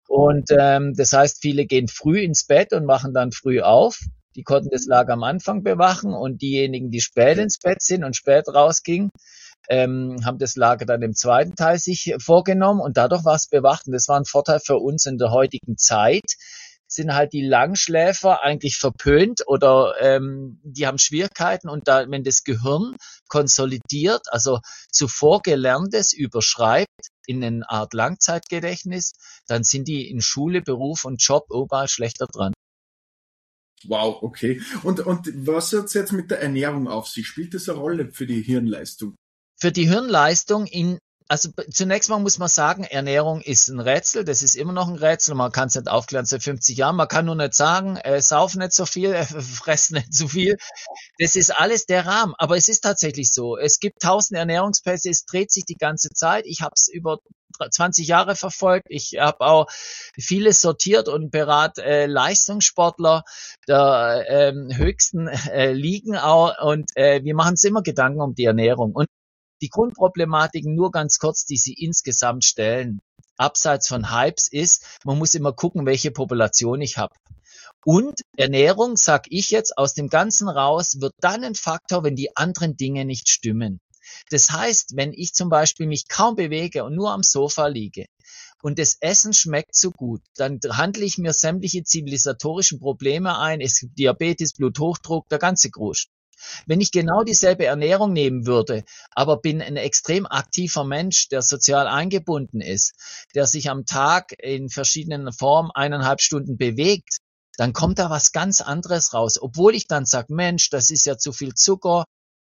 Und das heißt, viele gehen früh ins Bett und machen dann früh auf. Die konnten das Lager am Anfang bewachen und diejenigen, die spät ins Bett sind und spät rausgingen, haben das Lager dann im zweiten Teil sich vorgenommen und dadurch war es bewacht. Und das war ein Vorteil für uns in der heutigen Zeit. Sind halt die Langschläfer eigentlich verpönt oder die haben Schwierigkeiten und da, wenn das Gehirn konsolidiert, also zuvor Gelerntes überschreibt in eine Art Langzeitgedächtnis, dann sind die in Schule, Beruf und Job überall schlechter dran. Wow, okay. Und was hat's jetzt mit der Ernährung auf sich? Spielt das eine Rolle für die Hirnleistung? Für die Hirnleistung also zunächst mal muss man sagen, Ernährung ist ein Rätsel, das ist immer noch ein Rätsel, man kann es nicht aufklären seit 50 Jahren, man kann nur nicht sagen, sauf nicht so viel, fress nicht so viel, das ist alles der Rahmen, aber es ist tatsächlich so, es gibt 1000 Ernährungspässe, es dreht sich die ganze Zeit, ich habe es über 20 Jahre verfolgt, ich habe auch vieles sortiert und berate Leistungssportler der höchsten Ligen auch und wir machen uns immer Gedanken um die Ernährung und die Grundproblematiken nur ganz kurz, die sie insgesamt stellen, abseits von Hypes ist, man muss immer gucken, welche Population ich habe. Und Ernährung, sag ich jetzt, aus dem Ganzen raus, wird dann ein Faktor, wenn die anderen Dinge nicht stimmen. Das heißt, wenn ich zum Beispiel mich kaum bewege und nur am Sofa liege und das Essen schmeckt so gut, dann handle ich mir sämtliche zivilisatorischen Probleme ein, es gibt Diabetes, Bluthochdruck, der ganze Grusch. Wenn ich genau dieselbe Ernährung nehmen würde, aber bin ein extrem aktiver Mensch, der sozial eingebunden ist, der sich am Tag in verschiedenen Formen 1,5 Stunden bewegt, dann kommt da was ganz anderes raus. Obwohl ich dann sage, Mensch, das ist ja zu viel Zucker,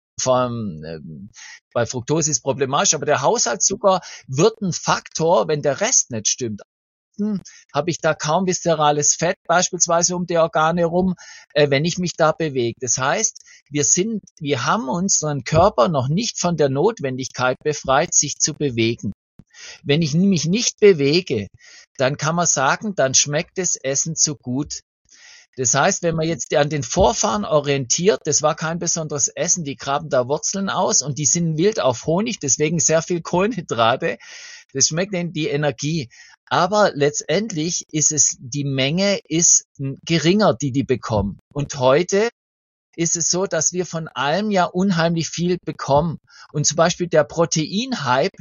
bei Fructose ist problematisch, aber der Haushaltszucker wird ein Faktor, wenn der Rest nicht stimmt. Habe ich da kaum viszerales Fett beispielsweise um die Organe rum, wenn ich mich da bewege. Das heißt, wir haben unseren Körper noch nicht von der Notwendigkeit befreit, sich zu bewegen. Wenn ich mich nicht bewege, dann kann man sagen, dann schmeckt das Essen zu gut. Das heißt, wenn man jetzt an den Vorfahren orientiert, das war kein besonderes Essen, die graben da Wurzeln aus und die sind wild auf Honig, deswegen sehr viel Kohlenhydrate. Das schmeckt ihnen die Energie. Aber letztendlich ist es, die Menge ist geringer, die bekommen. Und heute ist es so, dass wir von allem ja unheimlich viel bekommen. Und zum Beispiel der Proteinhype,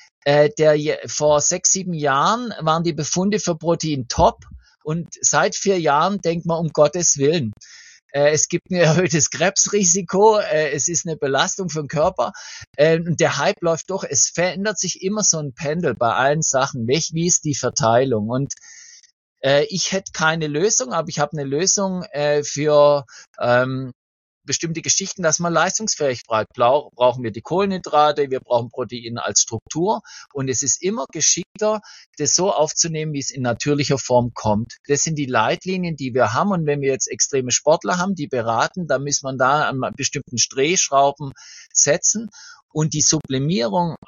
vor 6, 7 Jahren waren die Befunde für Protein top. Und seit 4 Jahren denkt man, um Gottes Willen. Es gibt ein erhöhtes Krebsrisiko, es ist eine Belastung für den Körper und der Hype läuft durch. Es verändert sich immer so ein Pendel bei allen Sachen. Wie ist die Verteilung? Und ich hätte keine Lösung, aber ich habe eine Lösung für bestimmte Geschichten, dass man leistungsfähig bleibt. Brauchen wir die Kohlenhydrate, wir brauchen Proteine als Struktur und es ist immer geschickter, das so aufzunehmen, wie es in natürlicher Form kommt. Das sind die Leitlinien, die wir haben und wenn wir jetzt extreme Sportler haben, die beraten, dann muss man da an bestimmten Drehschrauben setzen und die Supplementierung,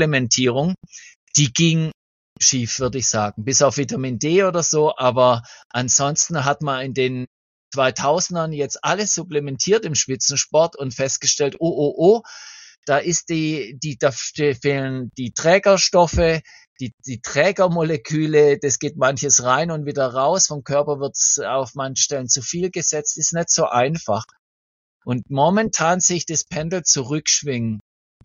die ging schief, würde ich sagen, bis auf Vitamin D oder so, aber ansonsten hat man in den 2000ern jetzt alles supplementiert im Spitzensport und festgestellt, da fehlen die Trägerstoffe, die Trägermoleküle, das geht manches rein und wieder raus, vom Körper wird's auf manchen Stellen zu viel gesetzt, ist nicht so einfach. Und momentan sehe ich das Pendel zurückschwingen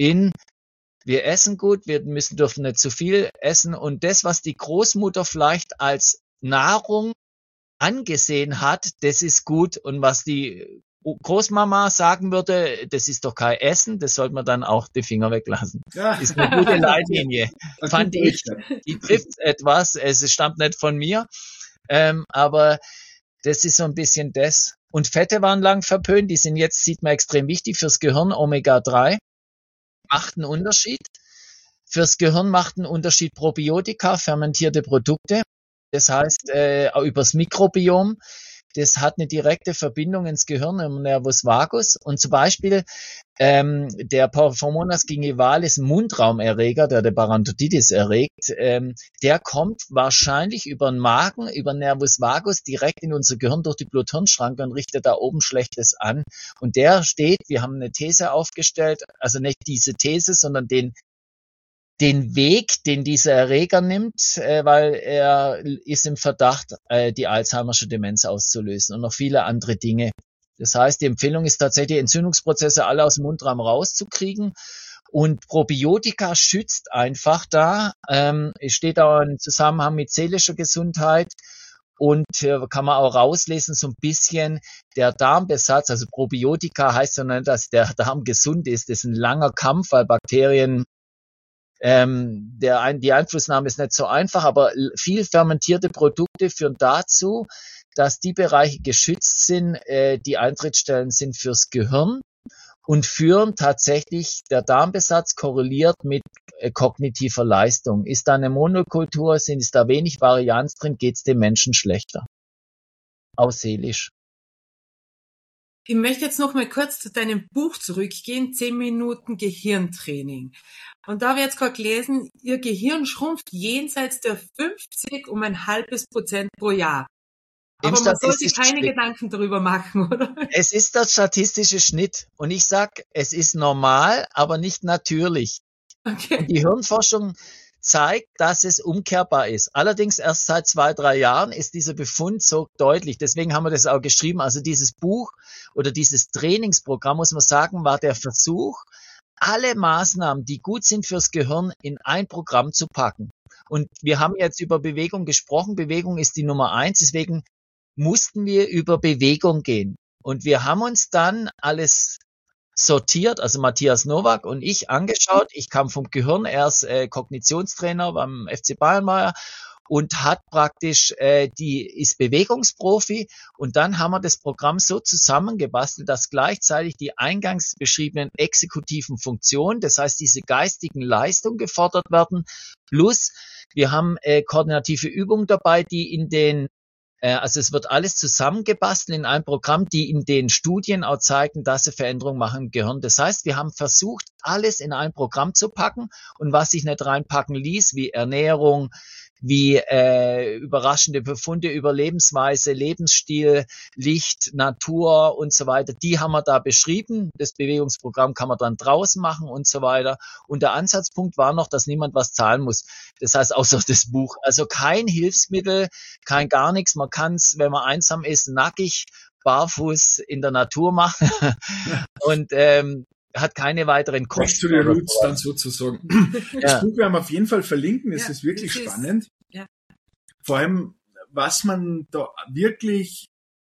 wir essen gut, dürfen nicht zu viel essen und das, was die Großmutter vielleicht als Nahrung angesehen hat, das ist gut und was die Großmama sagen würde, das ist doch kein Essen, das sollte man dann auch die Finger weglassen. Ja. Ist eine gute Leitlinie, fand ich. Die trifft etwas, es stammt nicht von mir, aber das ist so ein bisschen das. Und Fette waren lang verpönt, die sind jetzt, sieht man, extrem wichtig fürs Gehirn, Omega-3, macht einen Unterschied. Fürs Gehirn macht einen Unterschied Probiotika, fermentierte Produkte. Das heißt, übers Mikrobiom, das hat eine direkte Verbindung ins Gehirn, im Nervus vagus. Und zum Beispiel der Porphyromonas gingivalis, ein Mundraumerreger, der Parodontitis erregt, der kommt wahrscheinlich über den Magen, über den Nervus vagus direkt in unser Gehirn durch die Blut-Hirn-Schranke und richtet da oben Schlechtes an. Und der steht, wir haben eine These aufgestellt, also nicht diese These, sondern den den Weg, den dieser Erreger nimmt, weil er ist im Verdacht, die Alzheimersche Demenz auszulösen und noch viele andere Dinge. Das heißt, die Empfehlung ist tatsächlich, Entzündungsprozesse alle aus dem Mundraum rauszukriegen. Und Probiotika schützt einfach da. Es steht auch im Zusammenhang mit seelischer Gesundheit. Und kann man auch rauslesen, so ein bisschen der Darmbesatz, also Probiotika heißt ja nicht, dass der Darm gesund ist. Das ist ein langer Kampf, weil Bakterien, die Einflussnahme ist nicht so einfach, aber viel fermentierte Produkte führen dazu, dass die Bereiche geschützt sind, die Eintrittsstellen sind fürs Gehirn und führen tatsächlich, der Darmbesatz korreliert mit kognitiver Leistung. Ist da eine Monokultur, ist da wenig Varianz drin, geht's dem Menschen schlechter. Auch seelisch. Ich möchte jetzt noch mal kurz zu deinem Buch zurückgehen, 10 Minuten Gehirntraining. Und da habe ich jetzt gerade gelesen, Ihr Gehirn schrumpft jenseits der 50 um 0,5% pro Jahr. Aber man soll sich keine Gedanken darüber machen, oder? Es ist der statistische Schnitt. Und ich sag, es ist normal, aber nicht natürlich. Okay. Und die Hirnforschung zeigt, dass es umkehrbar ist. Allerdings erst seit 2-3 Jahren ist dieser Befund so deutlich. Deswegen haben wir das auch geschrieben. Also dieses Buch oder dieses Trainingsprogramm, muss man sagen, war der Versuch, alle Maßnahmen, die gut sind fürs Gehirn, in ein Programm zu packen. Und wir haben jetzt über Bewegung gesprochen. Bewegung ist die Nummer 1. Deswegen mussten wir über Bewegung gehen. Und wir haben uns dann alles sortiert, also Matthias Nowak und ich angeschaut. Ich kam vom Gehirn, er ist Kognitionstrainer beim FC Bayern war und hat praktisch ist Bewegungsprofi. Und dann haben wir das Programm so zusammengebastelt, dass gleichzeitig die eingangs beschriebenen exekutiven Funktionen, das heißt diese geistigen Leistungen gefordert werden, plus wir haben koordinative Übungen dabei, die in den also es wird alles zusammengebastelt in ein Programm, die in den Studien auch zeigen, dass sie Veränderungen machen im Gehirn. Das heißt, wir haben versucht, alles in ein Programm zu packen und was sich nicht reinpacken ließ, wie Ernährung, wie überraschende Befunde über Lebensweise, Lebensstil, Licht, Natur und so weiter, die haben wir da beschrieben. Das Bewegungsprogramm kann man dann draußen machen und so weiter. Und der Ansatzpunkt war noch, dass niemand was zahlen muss. Das heißt, außer das Buch. Also kein Hilfsmittel, kein gar nichts. Man kann es, wenn man einsam ist, nackig, barfuß in der Natur machen. Und hat keine weiteren Kosten. Back to the roots dann sozusagen. Das Buch werden wir auf jeden Fall verlinken. Es ist wirklich spannend. Ja. Vor allem, was man da wirklich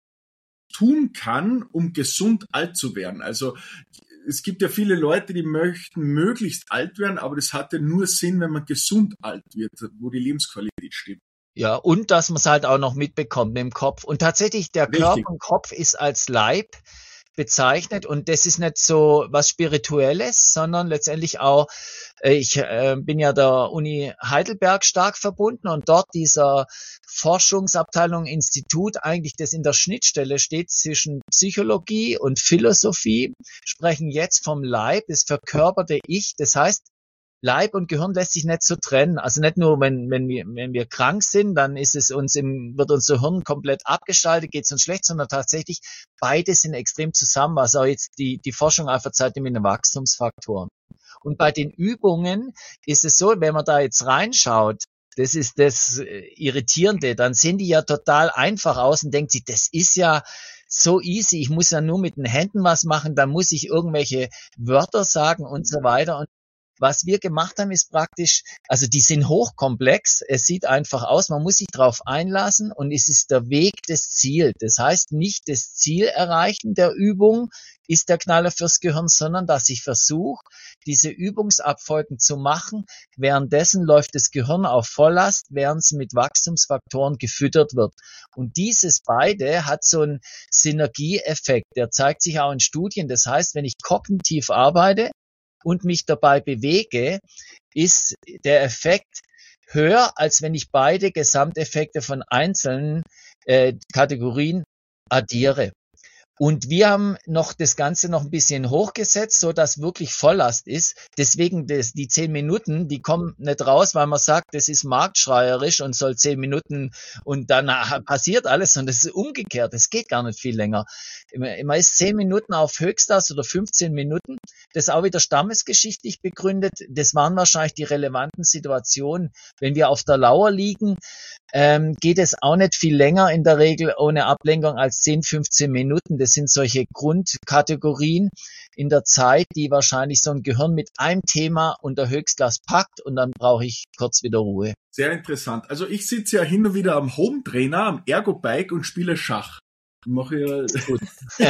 tun kann, um gesund alt zu werden. Also es gibt ja viele Leute, die möchten möglichst alt werden, aber das hat ja nur Sinn, wenn man gesund alt wird, wo die Lebensqualität stimmt. Ja, und dass man es halt auch noch mitbekommt mit dem Kopf. Und tatsächlich, der Körper und Kopf ist als Leib bezeichnet und das ist nicht so was Spirituelles, sondern letztendlich auch, ich bin ja der Uni Heidelberg stark verbunden und dort dieser Forschungsabteilung, Institut, eigentlich das in der Schnittstelle steht zwischen Psychologie und Philosophie, sprechen jetzt vom Leib, das verkörperte Ich, das heißt, Leib und Gehirn lässt sich nicht so trennen. Also nicht nur, wenn wir krank sind, dann ist es wird unser Hirn komplett abgeschaltet, geht es uns schlecht, sondern tatsächlich beide sind extrem zusammen, was auch jetzt die Forschung einfach zeigt mit den Wachstumsfaktoren. Und bei den Übungen ist es so, wenn man da jetzt reinschaut, das ist das Irritierende, dann sehen die ja total einfach aus und denkt sich, das ist ja so easy, ich muss ja nur mit den Händen was machen, dann muss ich irgendwelche Wörter sagen und so weiter. Und was wir gemacht haben, ist praktisch, also die sind hochkomplex, es sieht einfach aus, man muss sich darauf einlassen und es ist der Weg des Ziels. Das heißt, nicht das Ziel erreichen der Übung ist der Knaller fürs Gehirn, sondern dass ich versuche, diese Übungsabfolgen zu machen. Währenddessen läuft das Gehirn auf Volllast, während es mit Wachstumsfaktoren gefüttert wird. Und dieses beide hat so einen Synergieeffekt, der zeigt sich auch in Studien. Das heißt, wenn ich kognitiv arbeite, und mich dabei bewege, ist der Effekt höher, als wenn ich beide Gesamteffekte von einzelnen Kategorien addiere. Und wir haben noch das Ganze noch ein bisschen hochgesetzt, so dass wirklich Volllast ist. Deswegen die 10 Minuten, die kommen nicht raus, weil man sagt, das ist marktschreierisch und soll 10 Minuten und dann passiert alles und das ist umgekehrt. Das geht gar nicht viel länger. Man ist 10 Minuten auf Höchstlast oder 15 Minuten. Das ist auch wieder stammesgeschichtlich begründet. Das waren wahrscheinlich die relevanten Situationen. Wenn wir auf der Lauer liegen, geht es auch nicht viel länger in der Regel ohne Ablenkung als 10, 15 Minuten. Das sind solche Grundkategorien in der Zeit, die wahrscheinlich so ein Gehirn mit einem Thema unter Höchstlast packt und dann brauche ich kurz wieder Ruhe. Sehr interessant. Also ich sitze ja hin und wieder am Home-Trainer, am Ergo-Bike und spiele Schach. Mache ja Gut.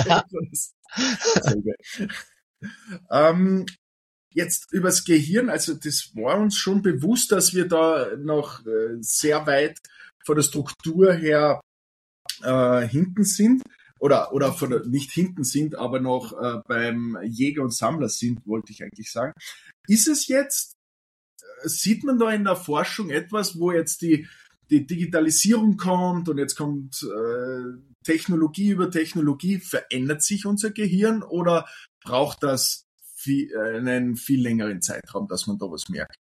Jetzt übers Gehirn, also das war uns schon bewusst, dass wir da noch sehr weit von der Struktur her hinten sind oder nicht hinten sind, aber noch beim Jäger und Sammler sind, wollte ich eigentlich sagen. Ist es jetzt, sieht man da in der Forschung etwas, wo jetzt die Digitalisierung kommt und jetzt kommt Technologie über Technologie, verändert sich unser Gehirn oder braucht das einen viel längeren Zeitraum, dass man da was merkt?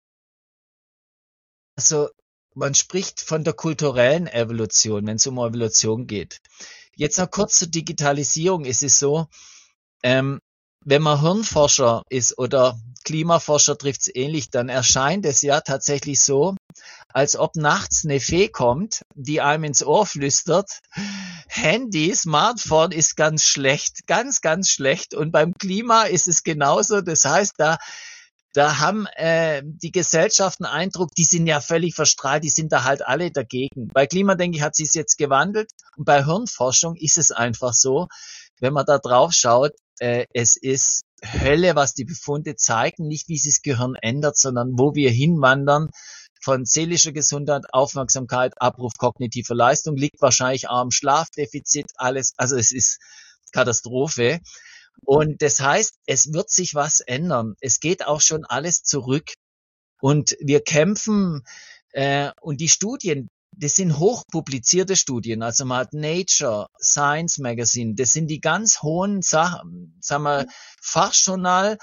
Also man spricht von der kulturellen Evolution, wenn es um Evolution geht. Jetzt noch kurz zur Digitalisierung. Es ist so, wenn man Hirnforscher ist oder Klimaforscher trifft es ähnlich, dann erscheint es ja tatsächlich so, als ob nachts eine Fee kommt, die einem ins Ohr flüstert, Handy, Smartphone ist ganz schlecht, ganz, ganz schlecht. Und beim Klima ist es genauso. Das heißt, da haben die Gesellschaften Eindruck, die sind ja völlig verstrahlt, die sind da halt alle dagegen. Bei Klima, denke ich, hat sich jetzt gewandelt. Und bei Hirnforschung ist es einfach so, wenn man da drauf schaut, es ist Hölle, was die Befunde zeigen, nicht wie sich das Gehirn ändert, sondern wo wir hinwandern. Von seelischer Gesundheit, Aufmerksamkeit, Abruf kognitiver Leistung, liegt wahrscheinlich auch am Schlafdefizit, alles, also es ist Katastrophe. Und das heißt, es wird sich was ändern. Es geht auch schon alles zurück. Und wir kämpfen, und die Studien, das sind hochpublizierte Studien, also man hat Nature, Science Magazine, das sind die ganz hohen Sachen, sagen wir, Fachjournal,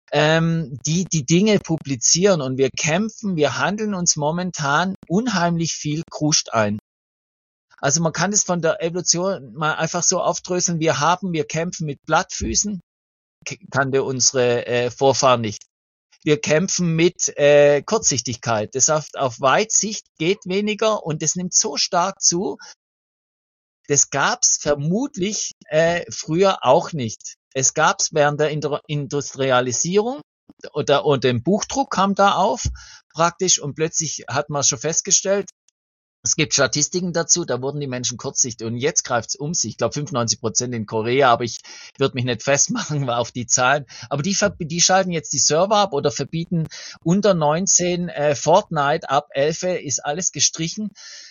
die Dinge publizieren und wir kämpfen, wir handeln uns momentan unheimlich viel Kruscht ein. Also man kann es von der Evolution mal einfach so aufdröseln, wir kämpfen mit Plattfüßen, kannte unsere Vorfahren nicht. Wir kämpfen mit Kurzsichtigkeit, das heißt auf Weitsicht geht weniger und das nimmt so stark zu, das gab's vermutlich früher auch nicht. Es gab's während der Industrialisierung oder dem Buchdruck kam da auf praktisch und plötzlich hat man schon festgestellt, es gibt Statistiken dazu, da wurden die Menschen kurzsichtig und jetzt greift's um sich. Ich glaube 95% in Korea, aber ich würde mich nicht festmachen auf die Zahlen. Aber die schalten jetzt die Server ab oder verbieten unter 19 Fortnite, ab 11 ist alles gestrichen.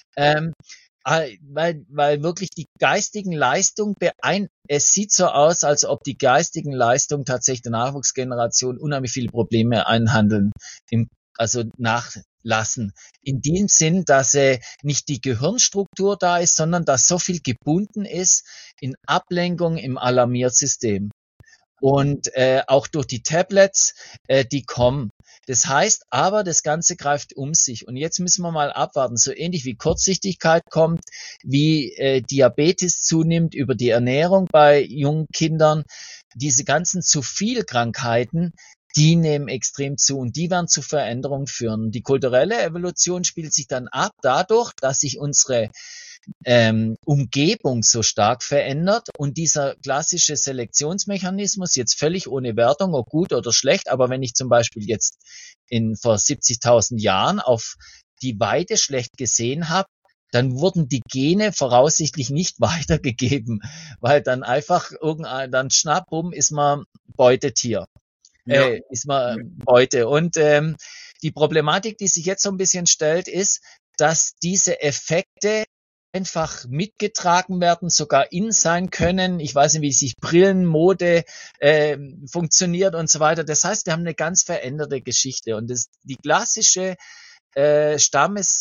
Weil wirklich die geistigen Leistungen es sieht so aus, als ob die geistigen Leistungen tatsächlich der Nachwuchsgeneration unheimlich viele Probleme einhandeln, also nachlassen. In dem Sinn, dass nicht die Gehirnstruktur da ist, sondern dass so viel gebunden ist in Ablenkung im Alarmiersystem. Und auch durch die Tablets, die kommen. Das heißt aber, das Ganze greift um sich. Und jetzt müssen wir mal abwarten, so ähnlich wie Kurzsichtigkeit kommt, wie Diabetes zunimmt über die Ernährung bei jungen Kindern. Diese ganzen Zu-viel-Krankheiten, die nehmen extrem zu und die werden zu Veränderungen führen. Die kulturelle Evolution spielt sich dann ab dadurch, dass sich unsere Umgebung so stark verändert und dieser klassische Selektionsmechanismus jetzt völlig ohne Wertung, ob gut oder schlecht, aber wenn ich zum Beispiel jetzt vor 70.000 Jahren auf die Weide schlecht gesehen habe, dann wurden die Gene voraussichtlich nicht weitergegeben, weil dann einfach dann schnapp, bumm, ist man Beutetier. Ja. Ist man Beute. Und die Problematik, die sich jetzt so ein bisschen stellt, ist, dass diese Effekte einfach mitgetragen werden, sogar in sein können. Ich weiß nicht, wie sich Brillenmode funktioniert und so weiter. Das heißt, wir haben eine ganz veränderte Geschichte. Und die klassische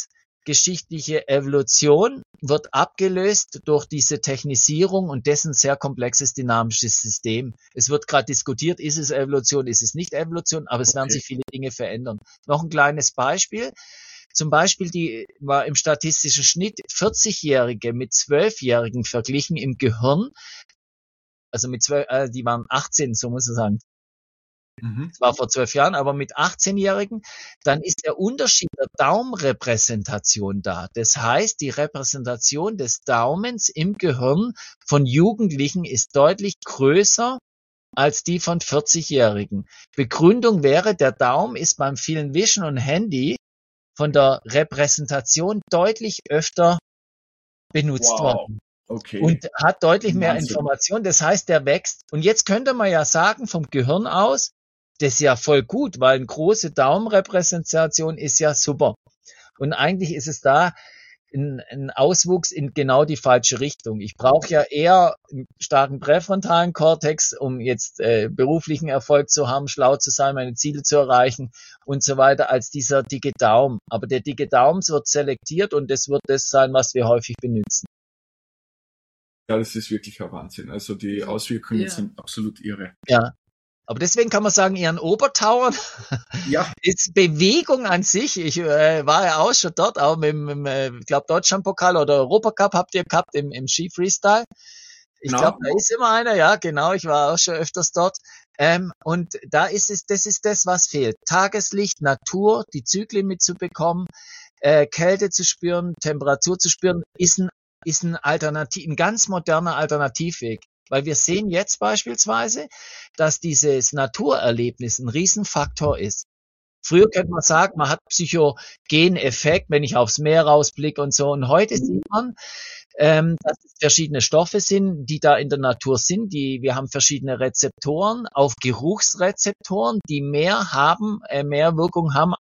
geschichtliche Evolution wird abgelöst durch diese Technisierung und dessen sehr komplexes dynamisches System. Es wird gerade diskutiert, ist es Evolution, ist es nicht Evolution, aber es werden sich viele Dinge verändern. Noch ein kleines Beispiel. Zum Beispiel war im statistischen Schnitt 40-Jährige mit 12-Jährigen verglichen im Gehirn, also mit 12, die waren 18, so muss man sagen. Das war vor 12 Jahren, aber mit 18-Jährigen, dann ist der Unterschied der Daumenrepräsentation da. Das heißt, die Repräsentation des Daumens im Gehirn von Jugendlichen ist deutlich größer als die von 40-Jährigen. Begründung wäre, der Daumen ist beim vielen Wischen und Handy von der Repräsentation deutlich öfter benutzt worden. Okay. Und hat deutlich mehr Wahnsinn. Information. Das heißt, der wächst. Und jetzt könnte man ja sagen, vom Gehirn aus, das ist ja voll gut, weil eine große Daumenrepräsentation ist ja super. Und eigentlich ist es da ein Auswuchs in genau die falsche Richtung. Ich brauche ja eher einen starken präfrontalen Kortex, um jetzt beruflichen Erfolg zu haben, schlau zu sein, meine Ziele zu erreichen und so weiter, als dieser dicke Daumen. Aber der dicke Daumen wird selektiert und das wird das sein, was wir häufig benutzen. Ja, das ist wirklich ein Wahnsinn. Also die Auswirkungen sind absolut irre. Ja. Aber deswegen kann man sagen, Ihren Obertauern ist Bewegung an sich. Ich war ja auch schon dort, auch mit dem, ich glaube, Deutschlandpokal oder Europacup habt ihr gehabt im Ski-Freestyle. Ich glaube, da ist immer einer, ja, genau, ich war auch schon öfters dort. Und da ist es, das ist das, was fehlt. Tageslicht, Natur, die Zyklen mitzubekommen, Kälte zu spüren, Temperatur zu spüren, ist ein ganz moderner Alternativweg. Weil wir sehen jetzt beispielsweise, dass dieses Naturerlebnis ein Riesenfaktor ist. Früher könnte man sagen, man hat Psychogeneffekt, wenn ich aufs Meer rausblicke und so. Und heute sieht man, dass es verschiedene Stoffe sind, die da in der Natur sind. Wir haben verschiedene Rezeptoren, auf Geruchsrezeptoren, die mehr Wirkung haben,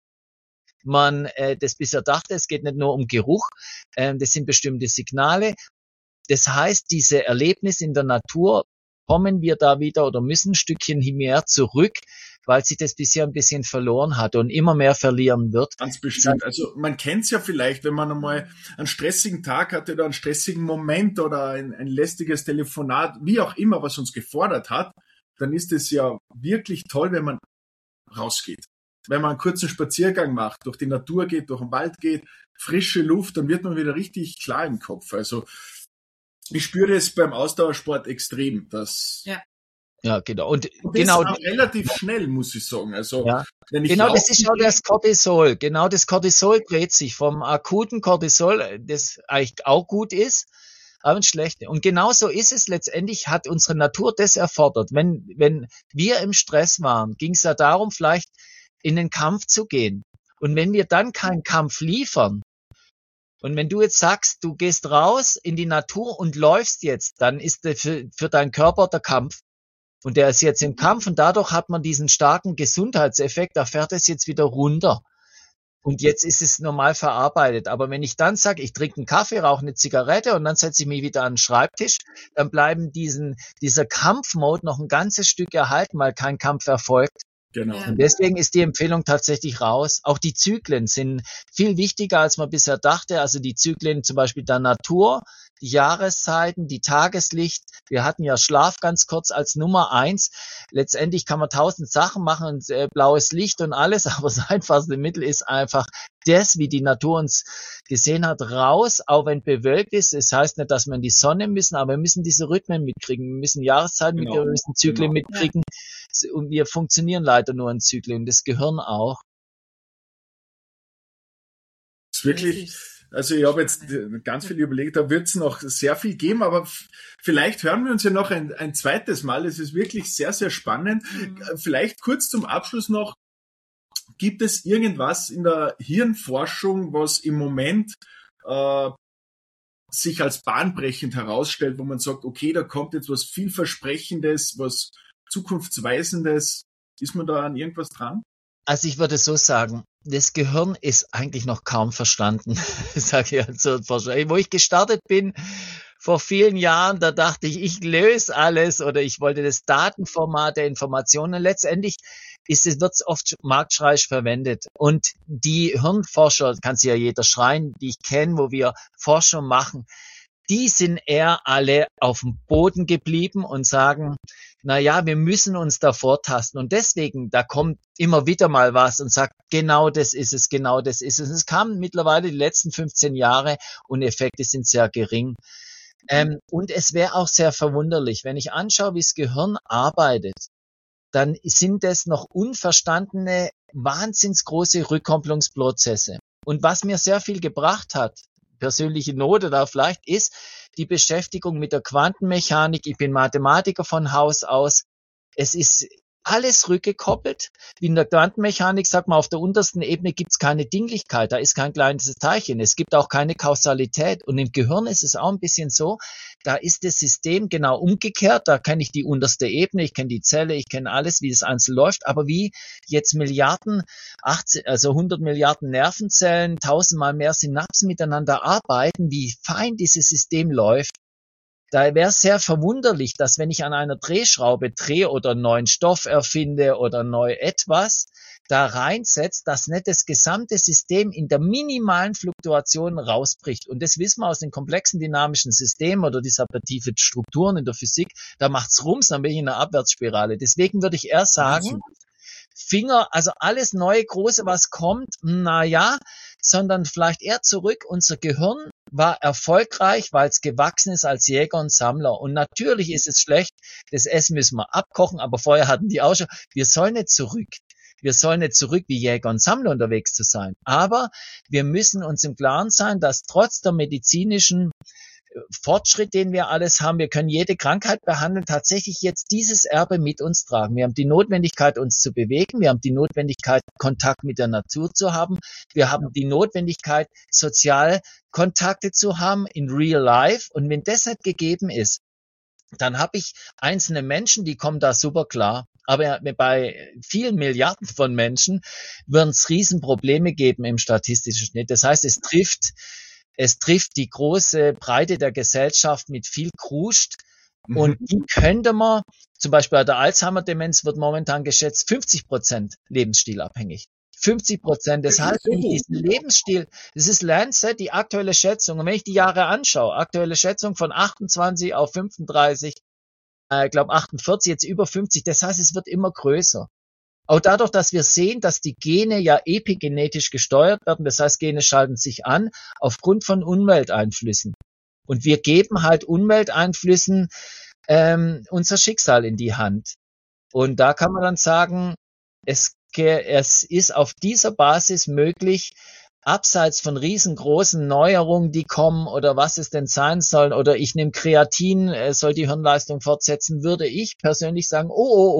man das bisher dachte. Es geht nicht nur um Geruch, das sind bestimmte Signale. Das heißt, diese Erlebnisse in der Natur kommen wir da wieder oder müssen ein Stückchen mehr zurück, weil sich das bisher ein bisschen verloren hat und immer mehr verlieren wird. Ganz bestimmt. Also man kennt es ja vielleicht, wenn man einmal einen stressigen Tag hatte oder einen stressigen Moment oder ein lästiges Telefonat, wie auch immer, was uns gefordert hat, dann ist es ja wirklich toll, wenn man rausgeht. Wenn man einen kurzen Spaziergang macht, durch die Natur geht, durch den Wald geht, frische Luft, dann wird man wieder richtig klar im Kopf. Also ich spüre es beim Ausdauersport extrem, dass ja, genau. Und das genau ist auch relativ schnell, muss ich sagen. Also wenn ich genau, das ist auch das Cortisol. Genau, das Cortisol dreht sich vom akuten Cortisol, das eigentlich auch gut ist, aber ein schlechter. Und genauso ist es letztendlich, hat unsere Natur das erfordert. Wenn wir im Stress waren, ging es ja darum, vielleicht in den Kampf zu gehen. Und wenn wir dann keinen Kampf liefern, und wenn du jetzt sagst, du gehst raus in die Natur und läufst jetzt, dann ist für deinen Körper der Kampf. Und der ist jetzt im Kampf und dadurch hat man diesen starken Gesundheitseffekt, da fährt es jetzt wieder runter. Und jetzt ist es normal verarbeitet. Aber wenn ich dann sage, ich trinke einen Kaffee, rauche eine Zigarette und dann setze ich mich wieder an den Schreibtisch, dann bleiben dieser Kampfmode noch ein ganzes Stück erhalten, weil kein Kampf erfolgt. Genau. Und deswegen ist die Empfehlung tatsächlich raus. Auch die Zyklen sind viel wichtiger, als man bisher dachte. Also die Zyklen zum Beispiel der Natur, die Jahreszeiten, die Tageslicht. Wir hatten ja Schlaf ganz kurz als Nummer 1. Letztendlich kann man 1000 Sachen machen und blaues Licht und alles, aber das einfachste Mittel ist einfach das, wie die Natur uns gesehen hat, raus, auch wenn bewölkt ist. Es heißt nicht, dass wir in die Sonne müssen, aber wir müssen diese Rhythmen mitkriegen. Wir müssen Jahreszeiten mitkriegen, wir müssen Zyklen mitkriegen. Und wir funktionieren leider nur in Zyklen, das Gehirn auch. Das ist wirklich, also ich habe jetzt ganz viel überlegt, da wird es noch sehr viel geben, aber vielleicht hören wir uns ja noch ein zweites Mal. Es ist wirklich sehr, sehr spannend. Vielleicht kurz zum Abschluss noch, gibt es irgendwas in der Hirnforschung, was im Moment sich als bahnbrechend herausstellt, wo man sagt, okay, da kommt jetzt was vielversprechendes, was zukunftsweisendes. Ist man da an irgendwas dran? Also ich würde so sagen, das Gehirn ist eigentlich noch kaum verstanden, sage ich also. Wo ich gestartet bin, vor vielen Jahren, da dachte ich löse alles oder ich wollte das Datenformat der Informationen. Letztendlich wird es oft marktschreierisch verwendet. Und die Hirnforscher, kann sich ja jeder schreien, die ich kenne, wo wir Forschung machen, die sind eher alle auf dem Boden geblieben und sagen, na ja, wir müssen uns da vortasten. Und deswegen, da kommt immer wieder mal was und sagt, genau das ist es, genau das ist es. Und es kam mittlerweile die letzten 15 Jahre und Effekte sind sehr gering. Und es wäre auch sehr verwunderlich, wenn ich anschaue, wie das Gehirn arbeitet, dann sind es noch unverstandene, wahnsinnsgroße Rückkopplungsprozesse. Und was mir sehr viel gebracht hat, persönliche Note da vielleicht, ist die Beschäftigung mit der Quantenmechanik. Ich bin Mathematiker von Haus aus. Es ist alles rückgekoppelt. Wie in der Quantenmechanik sagt man, auf der untersten Ebene gibt es keine Dinglichkeit, da ist kein kleines Teilchen, es gibt auch keine Kausalität. Und im Gehirn ist es auch ein bisschen so, da ist das System genau umgekehrt, da kenne ich die unterste Ebene, ich kenne die Zelle, ich kenne alles, wie das einzeln läuft, aber wie jetzt 100 Milliarden Nervenzellen, 1000-mal mehr Synapsen miteinander arbeiten, wie fein dieses System läuft, da wäre es sehr verwunderlich, dass wenn ich an einer Drehschraube drehe oder einen neuen Stoff erfinde oder neu etwas da reinsetzt, dass nicht das gesamte System in der minimalen Fluktuation rausbricht. Und das wissen wir aus den komplexen dynamischen Systemen oder disruptive Strukturen in der Physik. Da macht's Rums, dann bin ich in einer Abwärtsspirale. Deswegen würde ich eher sagen, also alles neue, große, was kommt, na ja, sondern vielleicht eher zurück. Unser Gehirn war erfolgreich, weil es gewachsen ist als Jäger und Sammler. Und natürlich ist es schlecht, das Essen müssen wir abkochen, aber vorher hatten die auch schon, wir sollen nicht zurück. Wir sollen nicht zurück wie Jäger und Sammler unterwegs zu sein. Aber wir müssen uns im Klaren sein, dass trotz der medizinischen Fortschritt, den wir alles haben, wir können jede Krankheit behandeln, tatsächlich jetzt dieses Erbe mit uns tragen. Wir haben die Notwendigkeit, uns zu bewegen. Wir haben die Notwendigkeit, Kontakt mit der Natur zu haben. Wir haben die Notwendigkeit, Sozialkontakte zu haben in real life. Und wenn das nicht gegeben ist, dann habe ich einzelne Menschen, die kommen da super klar. Aber bei vielen Milliarden von Menschen werden es Riesenprobleme geben im statistischen Schnitt. Das heißt, es trifft die große Breite der Gesellschaft mit viel Kruscht. Und die könnte man, zum Beispiel bei der Alzheimer-Demenz wird momentan geschätzt 50% lebensstilabhängig. 50%. Das heißt, wenn ich diesen Lebensstil, das ist Lancet, die aktuelle Schätzung. Und wenn ich die Jahre anschaue, aktuelle Schätzung von 28 auf 35, ich glaube 48, jetzt über 50. Das heißt, es wird immer größer. Auch dadurch, dass wir sehen, dass die Gene ja epigenetisch gesteuert werden, das heißt, Gene schalten sich an aufgrund von Umwelteinflüssen. Und wir geben halt Umwelteinflüssen unser Schicksal in die Hand. Und da kann man dann sagen, es ist auf dieser Basis möglich, abseits von riesengroßen Neuerungen, die kommen oder was es denn sein soll, oder ich nehme Kreatin, soll die Hirnleistung fortsetzen, würde ich persönlich sagen,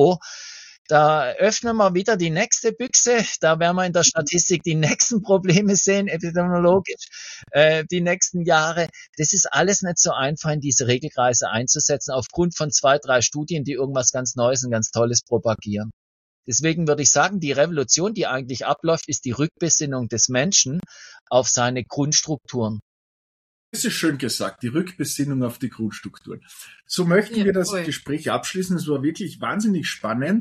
da öffnen wir wieder die nächste Büchse, da werden wir in der Statistik die nächsten Probleme sehen, epidemiologisch, die nächsten Jahre. Das ist alles nicht so einfach, in diese Regelkreise einzusetzen, aufgrund von 2, 3 Studien, die irgendwas ganz Neues und ganz Tolles propagieren. Deswegen würde ich sagen, die Revolution, die eigentlich abläuft, ist die Rückbesinnung des Menschen auf seine Grundstrukturen. Das ist schön gesagt, die Rückbesinnung auf die Grundstrukturen. So möchten wir das Gespräch abschließen. Es war wirklich wahnsinnig spannend.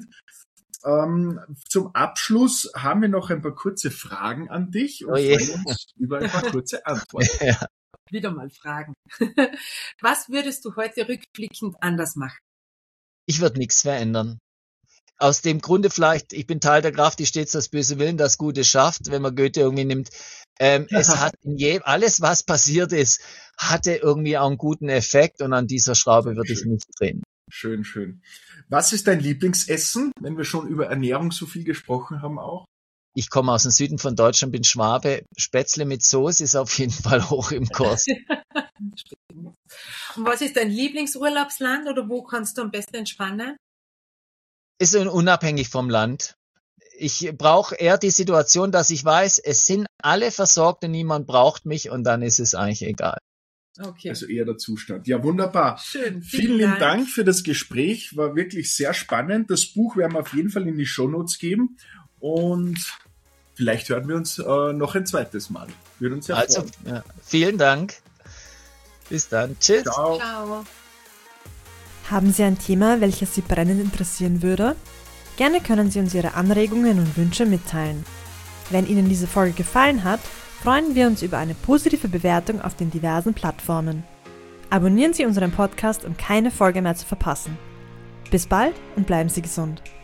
Zum Abschluss haben wir noch ein paar kurze Fragen an dich und freuen uns über ein paar kurze Antworten. Ja. Wieder mal Fragen. Was würdest du heute rückblickend anders machen? Ich würde nichts verändern. Aus dem Grunde vielleicht, ich bin Teil der Kraft, die stets das böse Willen, das Gute schafft, wenn man Goethe irgendwie nimmt. Es hat alles, was passiert ist, hatte irgendwie auch einen guten Effekt und an dieser Schraube würde ich nicht drehen. Schön, schön. Was ist dein Lieblingsessen, wenn wir schon über Ernährung so viel gesprochen haben auch? Ich komme aus dem Süden von Deutschland, bin Schwabe. Spätzle mit Soße ist auf jeden Fall hoch im Kurs. Und was ist dein Lieblingsurlaubsland oder wo kannst du am besten entspannen? Ist unabhängig vom Land. Ich brauche eher die Situation, dass ich weiß, es sind alle versorgt und niemand braucht mich und dann ist es eigentlich egal. Okay. Also eher der Zustand. Ja, wunderbar. Schön. Vielen lieben Dank für das Gespräch. War wirklich sehr spannend. Das Buch werden wir auf jeden Fall in die Shownotes geben und vielleicht hören wir uns noch ein zweites Mal. Würde uns sehr freuen. Ja, vielen Dank. Bis dann. Tschüss. Ciao. Haben Sie ein Thema, welches Sie brennend interessieren würde? Gerne können Sie uns Ihre Anregungen und Wünsche mitteilen. Wenn Ihnen diese Folge gefallen hat, freuen wir uns über eine positive Bewertung auf den diversen Plattformen. Abonnieren Sie unseren Podcast, um keine Folge mehr zu verpassen. Bis bald und bleiben Sie gesund.